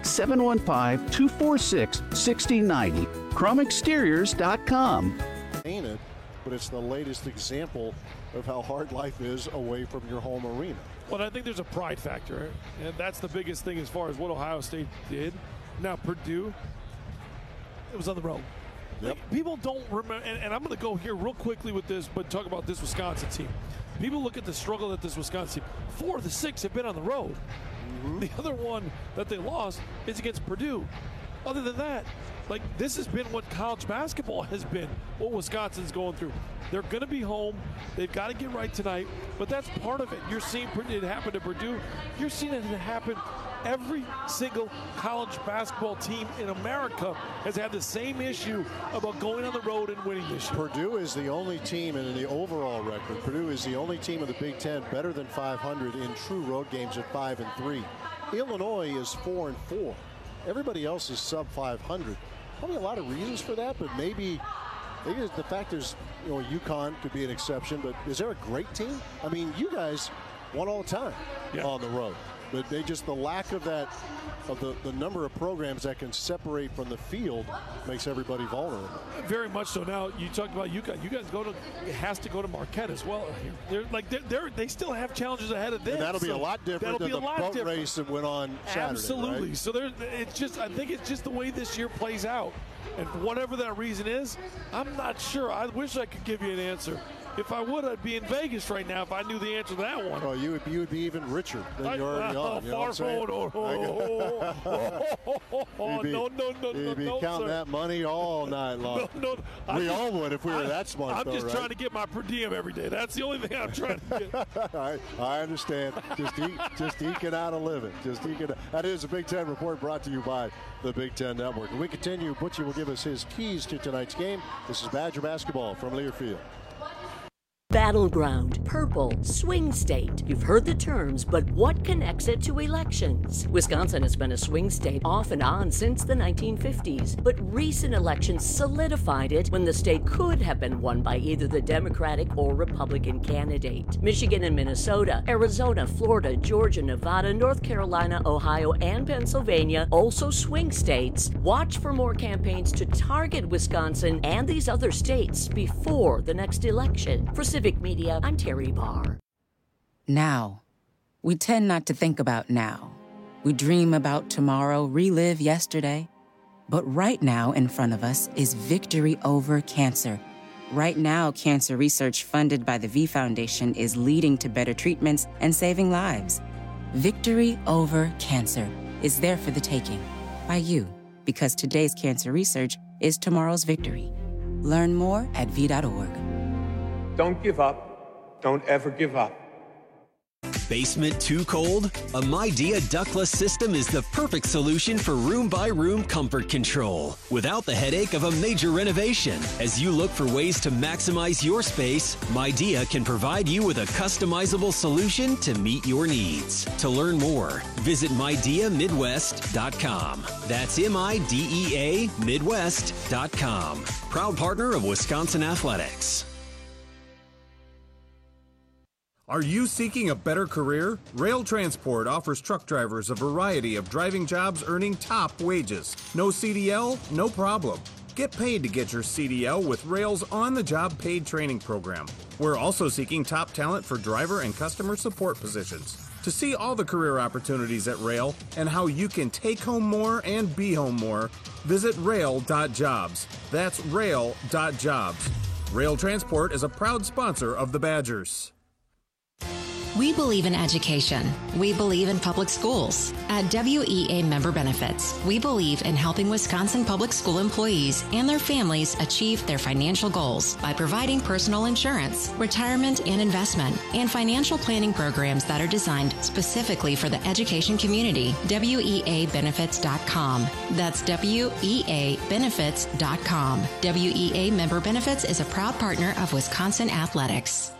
715-246-6090. ChromExteriors.com. Ain't it? But it's the latest example of how hard life is away from your home arena. Well, I think there's a pride factor, and that's the biggest thing as far as what Ohio State did. Now, Purdue, it was on the road. Yep. Like, people don't remember, and I'm going to go here real quickly with this, but talk about this Wisconsin team. People look at the struggle that this Wisconsin team, 4 of the 6 have been on the road. Mm-hmm. The other one that they lost is against Purdue. Other than that, like, this has been what college basketball has been, what Wisconsin's going through. They're going to be home. They've got to get right tonight, but that's part of it. You're seeing it happen to Purdue. You're seeing it happen. Every single college basketball team in America has had the same issue about going on the road and winning this year. Purdue is the only team, and in the overall record, Purdue is the only team in the Big Ten better than 500 in true road games at 5-3. Illinois is 4-4. Everybody else is sub 500. Probably a lot of reasons for that, but maybe the fact there's, UConn could be an exception, but is there a great team? I mean, you guys won all the time on the road. But they just, the lack of that, of the number of programs that can separate from the field makes everybody vulnerable. Very much so. Now, you talked about UConn. You guys has to go to Marquette as well. They still have challenges ahead of them. And that'll be a lot different than the boat race that went on Saturday. Absolutely. Right? So I think it's just the way this year plays out. And whatever that reason is, I'm not sure. I wish I could give you an answer. If I would, I'd be in Vegas right now if I knew the answer to that one. Oh, you would be even richer than you already are. Far from You'd be counting that money all night long. We all would if we were that smart. I'm just trying to get my per diem every day. That's the only thing I'm trying to get. I understand. Just eking out a living. That is a Big Ten Report brought to you by the Big Ten Network. And we continue. Butchie will give us his keys to tonight's game. This is Badger basketball from Learfield. Battleground, purple, swing state. You've heard the terms, but what connects it to elections? Wisconsin has been a swing state off and on since the 1950s, but recent elections solidified it when the state could have been won by either the Democratic or Republican candidate. Michigan and Minnesota, Arizona, Florida, Georgia, Nevada, North Carolina, Ohio, and Pennsylvania, also swing states. Watch for more campaigns to target Wisconsin and these other states before the next election. For Civic Media, I'm Terry Barr. Now. We tend not to think about now. We dream about tomorrow, relive yesterday. But right now in front of us is victory over cancer. Right now, cancer research funded by the V Foundation is leading to better treatments and saving lives. Victory over cancer is there for the taking by you, because today's cancer research is tomorrow's victory. Learn more at v.org. Don't give up. Don't ever give up. Basement too cold? A Midea ductless system is the perfect solution for room-by-room comfort control without the headache of a major renovation. As you look for ways to maximize your space, Midea can provide you with a customizable solution to meet your needs. To learn more, visit MideaMidwest.com. That's MIDEA Midwest.com. Proud partner of Wisconsin Athletics. Are you seeking a better career? Rail Transport offers truck drivers a variety of driving jobs earning top wages. No CDL? No problem. Get paid to get your CDL with Rail's on-the-job paid training program. We're also seeking top talent for driver and customer support positions. To see all the career opportunities at Rail and how you can take home more and be home more, visit rail.jobs. That's rail.jobs. Rail Transport is a proud sponsor of the Badgers. We believe in education. We believe in public schools. At WEA Member Benefits, we believe in helping Wisconsin public school employees and their families achieve their financial goals by providing personal insurance, retirement and investment, and financial planning programs that are designed specifically for the education community. WEAbenefits.com. That's WEAbenefits.com. WEA Member Benefits is a proud partner of Wisconsin Athletics.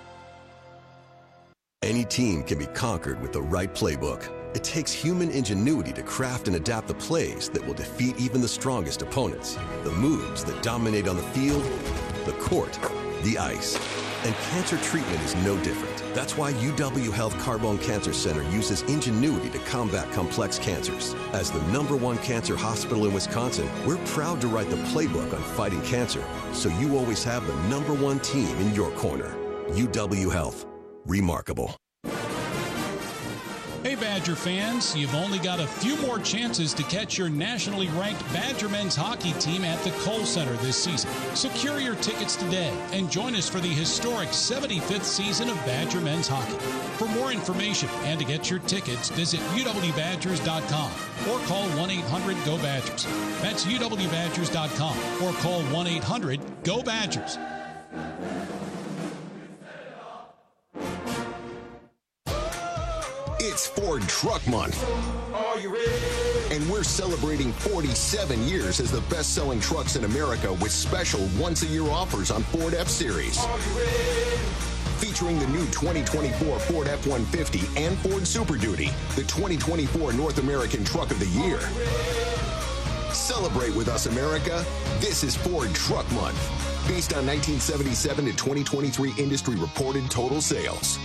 Any team can be conquered with the right playbook. It takes human ingenuity to craft and adapt the plays that will defeat even the strongest opponents. The moves that dominate on the field, the court, the ice. And cancer treatment is no different. That's why UW Health Carbone Cancer Center uses ingenuity to combat complex cancers. As the #1 cancer hospital in Wisconsin, we're proud to write the playbook on fighting cancer, so you always have the #1 team in your corner. UW Health. Remarkable. Hey Badger fans, you've only got a few more chances to catch your nationally ranked Badger men's hockey team at the Kohl Center this season. Secure your tickets today and join us for the historic 75th season of Badger men's hockey. For more information and to get your tickets, visit uwbadgers.com or call 1-800-GO-BADGERS. That's uwbadgers.com or call 1-800-GO-BADGERS. It's Ford Truck Month. Are you ready? And we're celebrating 47 years as the best-selling trucks in America with special once-a-year offers on Ford F-Series. Are you ready? Featuring the new 2024 Ford F-150 and Ford Super Duty, the 2024 North American Truck of the Year. Celebrate with us, America. This is Ford Truck Month, based on 1977 to 2023 industry reported total sales.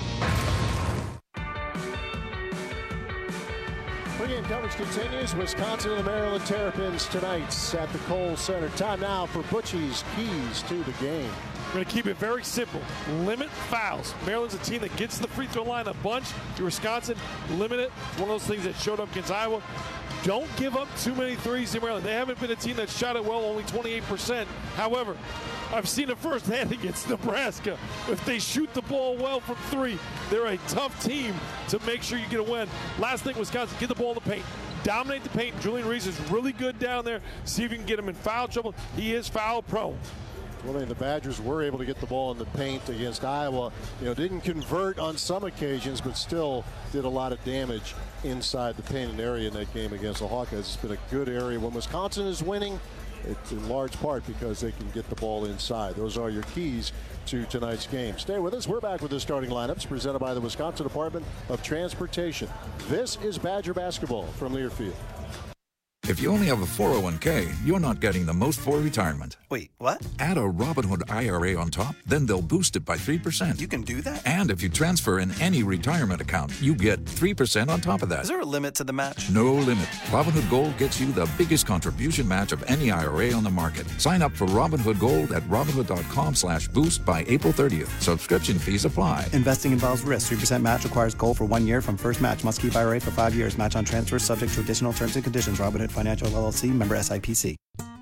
Pregame coverage continues. Wisconsin and the Maryland Terrapins tonight at the Kohl Center. Time now for Butchie's keys to the game. We're going to keep it very simple. Limit fouls. Maryland's a team that gets to the free throw line a bunch. To Wisconsin, limit it. It's one of those things that showed up against Iowa. Don't give up too many threes in Maryland. They haven't been a team that shot it well, only 28%. However, I've seen it firsthand against Nebraska. If they shoot the ball well from three, they're a tough team to make sure you get a win. Last thing, Wisconsin, get the ball in the paint. Dominate the paint. Julian Reese is really good down there. See if you can get him in foul trouble. He is foul prone. Well, the Badgers were able to get the ball in the paint against Iowa. Didn't convert on some occasions, but still did a lot of damage inside the painted area in that game against the Hawkeyes. It's been a good area. When Wisconsin is winning, it's in large part because they can get the ball inside. Those are your keys to tonight's game. Stay with us. We're back with the starting lineups presented by the Wisconsin Department of Transportation. This is Badger basketball from Learfield. If you only have a 401k, you're not getting the most for retirement. Wait, what? Add a Robinhood IRA on top, then they'll boost it by 3%. You can do that? And if you transfer in any retirement account, you get 3% on top of that. Is there a limit to the match? No limit. Robinhood Gold gets you the biggest contribution match of any IRA on the market. Sign up for Robinhood Gold at Robinhood.com/boost by April 30th. Subscription fees apply. Investing involves risk. 3% match requires gold for 1 year from first match. Must keep IRA for 5 years. Match on transfers subject to additional terms and conditions. Robinhood Financial LLC, member SIPC.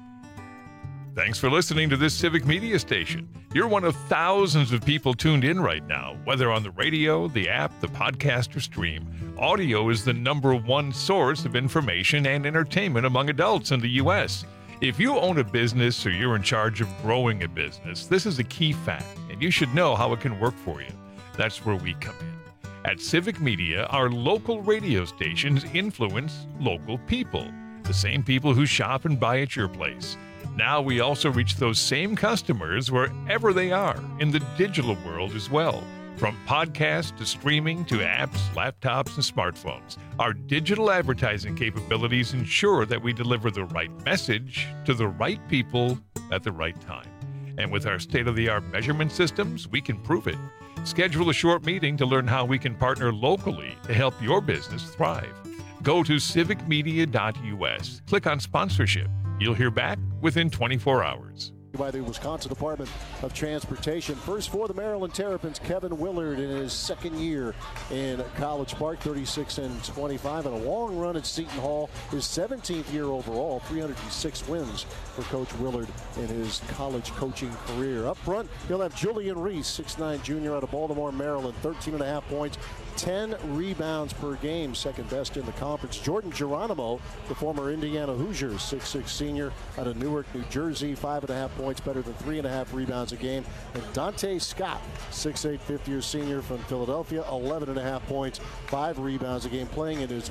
Thanks for listening to this Civic Media station. You're one of thousands of people tuned in right now, whether on the radio, the app, the podcast, or stream. Audio is the #1 source of information and entertainment among adults in the U.S. If you own a business or you're in charge of growing a business, this is a key fact, and you should know how it can work for you. That's where we come in. At Civic Media, our local radio stations influence local people. The same people who shop and buy at your place. Now we also reach those same customers wherever they are in the digital world as well. From podcasts to streaming to apps, laptops, and smartphones, our digital advertising capabilities ensure that we deliver the right message to the right people at the right time. And with our state-of-the-art measurement systems, we can prove it. Schedule a short meeting to learn how we can partner locally to help your business thrive. Go to civicmedia.us. Click on sponsorship. You'll hear back within 24 hours. By the Wisconsin Department of Transportation. First for the Maryland Terrapins, Kevin Willard in his second year in College Park, 36-25, and a long run at Seton Hall, his 17th year overall, 306 wins for Coach Willard in his college coaching career. Up front, he'll have Julian Reese, 6'9 junior out of Baltimore, Maryland, 13.5 points, 10 rebounds per game, second best in the conference. Jordan Geronimo, the former Indiana Hoosiers, 6'6 senior out of Newark, New Jersey, 5.5 points, better than 3.5 rebounds a game. And Dante Scott, 6'8 fifth-year senior from Philadelphia, 11.5 points, 5 rebounds a game, playing in his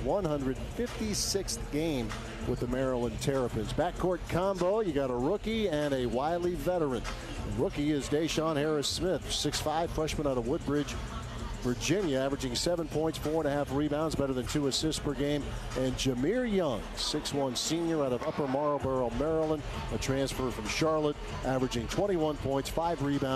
156th game with the Maryland Terrapins. Backcourt combo, you got a rookie and a wily veteran. The rookie is Deshaun Harris-Smith, 6'5 freshman out of Woodbridge, Virginia, averaging 7 points, 4.5 rebounds, better than 2 assists per game. And Jameer Young, 6'1 senior out of Upper Marlboro, Maryland, a transfer from Charlotte, averaging 21 points, 5 rebounds,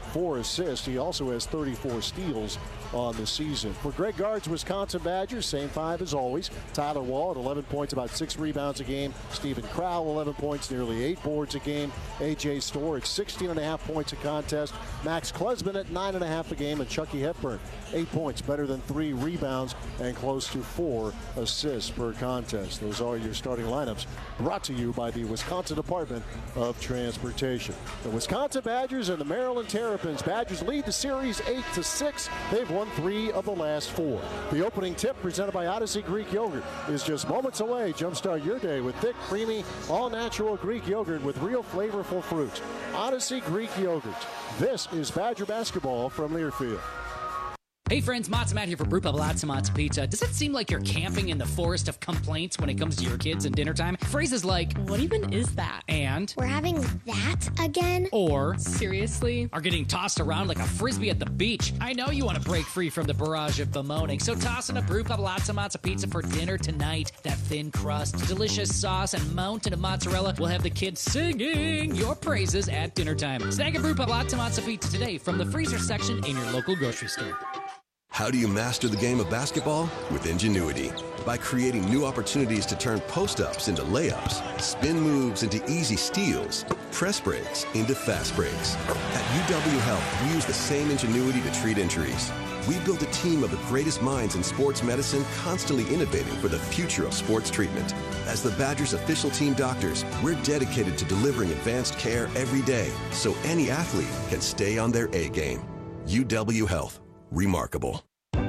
4 assists. He also has 34 steals on the season. For Greg Gard's Wisconsin Badgers, same 5 as always. Tyler Wall at 11 points, about 6 rebounds a game. Stephen Crowell, 11 points, nearly 8 boards a game. A.J. Storr at 16.5 points a contest. Max Klesman at 9.5 a game. And Chucky Hepburn, 8 points, better than 3 rebounds, and close to 4 assists per contest. Those are your starting lineups, brought to you by the Wisconsin Department of Transportation. The Wisconsin Badgers and the Maryland Terrapins. Badgers lead the series 8-6. They've won 3 of the last 4. The opening tip, presented by Odyssey Greek Yogurt, is just moments away. Jumpstart your day with thick, creamy, all-natural Greek yogurt with real flavorful fruit. Odyssey Greek Yogurt. This is Badger basketball from Learfield. Hey friends, Matzo Matt here for Brew Pub Lots of Matzo Pizza. Does it seem like you're camping in the forest of complaints when it comes to your kids and dinner time? Phrases like, what even is that? And, we're having that again? Or, seriously? Are getting tossed around like a frisbee at the beach. I know you want to break free from the barrage of bemoaning, so toss in a Brew Pub Lots of Matzo Pizza for dinner tonight. That thin crust, delicious sauce, and mountain of mozzarella will have the kids singing your praises at dinner time. Snag a Brew Pub Lots of Matzo Pizza today from the freezer section in your local grocery store. How do you master the game of basketball? With Ingenuity. By creating new opportunities to turn post-ups into layups, spin moves into easy steals, press breaks into fast breaks. At UW Health, we use the same ingenuity to treat injuries. We build a team of the greatest minds in sports medicine, constantly innovating for the future of sports treatment. As the Badgers' official team doctors, we're dedicated to delivering advanced care every day, so any athlete can stay on their A game. UW Health. Remarkable.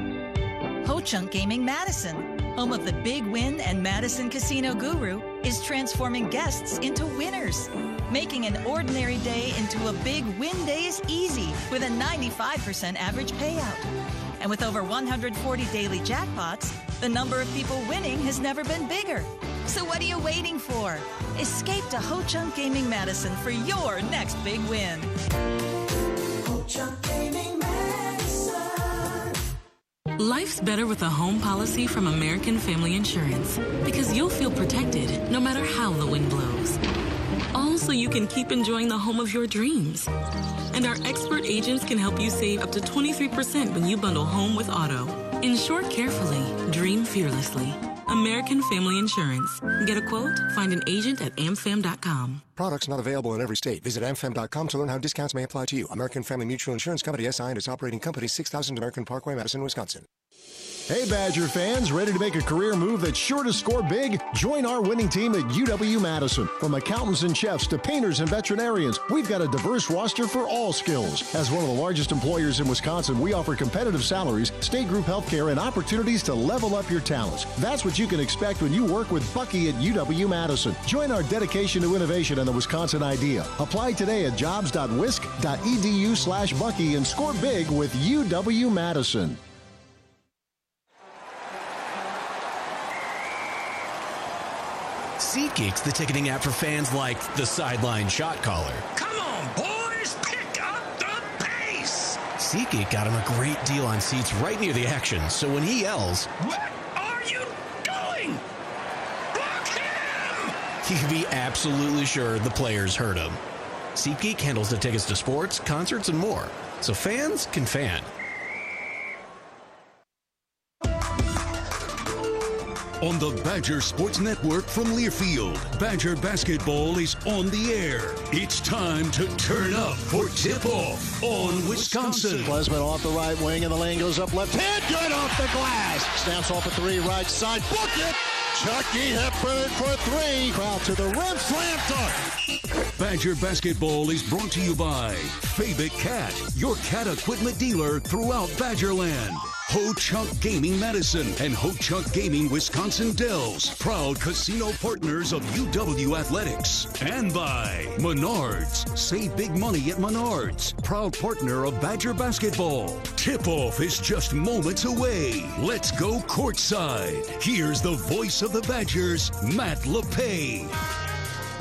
Ho-Chunk Gaming Madison, home of the Big Win and Madison Casino Guru, is transforming guests into winners. Making an ordinary day into a big win day is easy with a 95% average payout. And with over 140 daily jackpots, the number of people winning has never been bigger. So what are you waiting for? Escape to Ho-Chunk Gaming Madison for your next big win. Ho-Chunk Gaming Madison. Life's better with a home policy from American Family Insurance because you'll feel protected no matter how the wind blows. All so you can keep enjoying the home of your dreams. And our expert agents can help you save up to 23% when you bundle home with auto. Insure carefully, dream fearlessly. American Family Insurance. Get a quote? Find an agent at amfam.com. Products not available in every state. Visit amfam.com to learn how discounts may apply to you. American Family Mutual Insurance Company, SI, and its operating company, 6000 American Parkway, Madison, Wisconsin. Hey, Badger fans, ready to make a career move that's sure to score big? Join our winning team at UW-Madison. From accountants and chefs to painters and veterinarians, we've got a diverse roster for all skills. As one of the largest employers in Wisconsin, we offer competitive salaries, state group health care, and opportunities to level up your talents. That's what you can expect when you work with Bucky at UW-Madison. Join our dedication to innovation and the Wisconsin idea. Apply today at jobs.wisc.edu/Bucky and score big with UW-Madison. SeatGeek's the ticketing app for fans like the sideline shot caller. Come on, boys, pick up the pace! SeatGeek got him a great deal on seats right near the action, so when he yells, "What are you doing? Block him!" he can be absolutely sure the players heard him. SeatGeek handles the tickets to sports, concerts, and more, so fans can fan. On the Badger Sports Network from Learfield, Badger basketball is on the air. It's time to turn up for tip-off on Wisconsin. Klesman off the right wing, and the lane goes up left hand. Good off the glass. Snaps off a 3, right side. Book it. Chucky Hepburn for 3. Crowd to the rim. Slam dunk. Badger basketball is brought to you by Fabic Cat, your cat equipment dealer throughout Badgerland. Ho-Chunk Gaming Madison and Ho-Chunk Gaming Wisconsin Dells, proud casino partners of UW Athletics. And by Menards. Save big money at Menards, proud partner of Badger basketball. Tip-off is just moments away. Let's go courtside. Here's the voice of the Badgers, Matt LePay.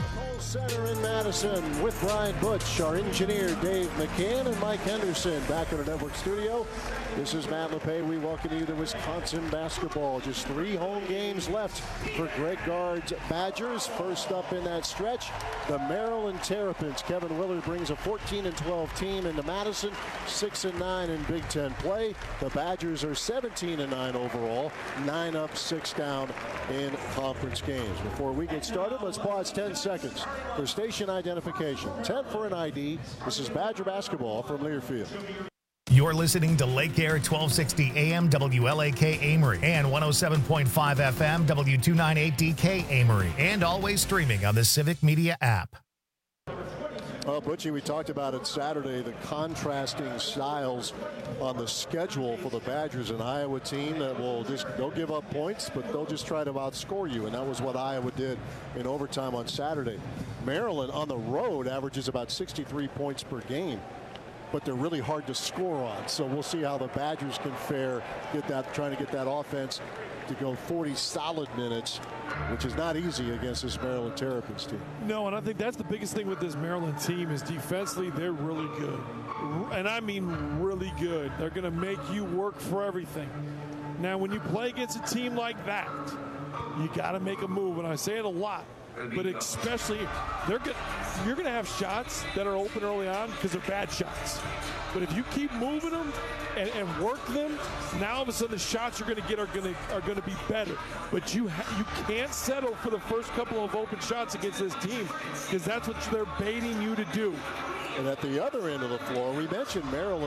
Center in Madison with Brian Butch, our engineer Dave McCann, and Mike Henderson back in our network studio. This is Matt LePay. We welcome you to Wisconsin basketball. Just 3 home games left for Greg Gard's Badgers. First up in that stretch, the Maryland Terrapins. Kevin Willard brings a 14-12 team into Madison, 6-9 in Big Ten play. The Badgers are 17-9 overall, 9 up, 6 down in conference games. Before we get started, let's pause 10 seconds for station identification. 10 for an ID. This is Badger basketball from Learfield. You're listening to Lake Air 1260 AM WLAK Amory and 107.5 FM W298DK Amory, and always streaming on the Civic Media app. Well, Butchie, we talked about it Saturday, the contrasting styles on the schedule for the Badgers, an Iowa team that will they'll give up points, but they'll just try to outscore you, and that was what Iowa did in overtime on Saturday. Maryland on the road averages about 63 points per game, but they're really hard to score on. So we'll see how the Badgers can fare, trying to get that offense to go 40 solid minutes, which is not easy against this Maryland Terrapins team. No, and I think that's the biggest thing with this Maryland team is defensively they're really good. And I mean really good. They're going to make you work for everything. Now, when you play against a team like that, you got to make a move. And I say it a lot, but especially you're going to have shots that are open early on because they're bad shots. But if you keep moving them and work them, now all of a sudden the shots you're going to get are going to be better. But you can't settle for the first couple of open shots against this team because that's what they're baiting you to do. And at the other end of the floor, we mentioned Maryland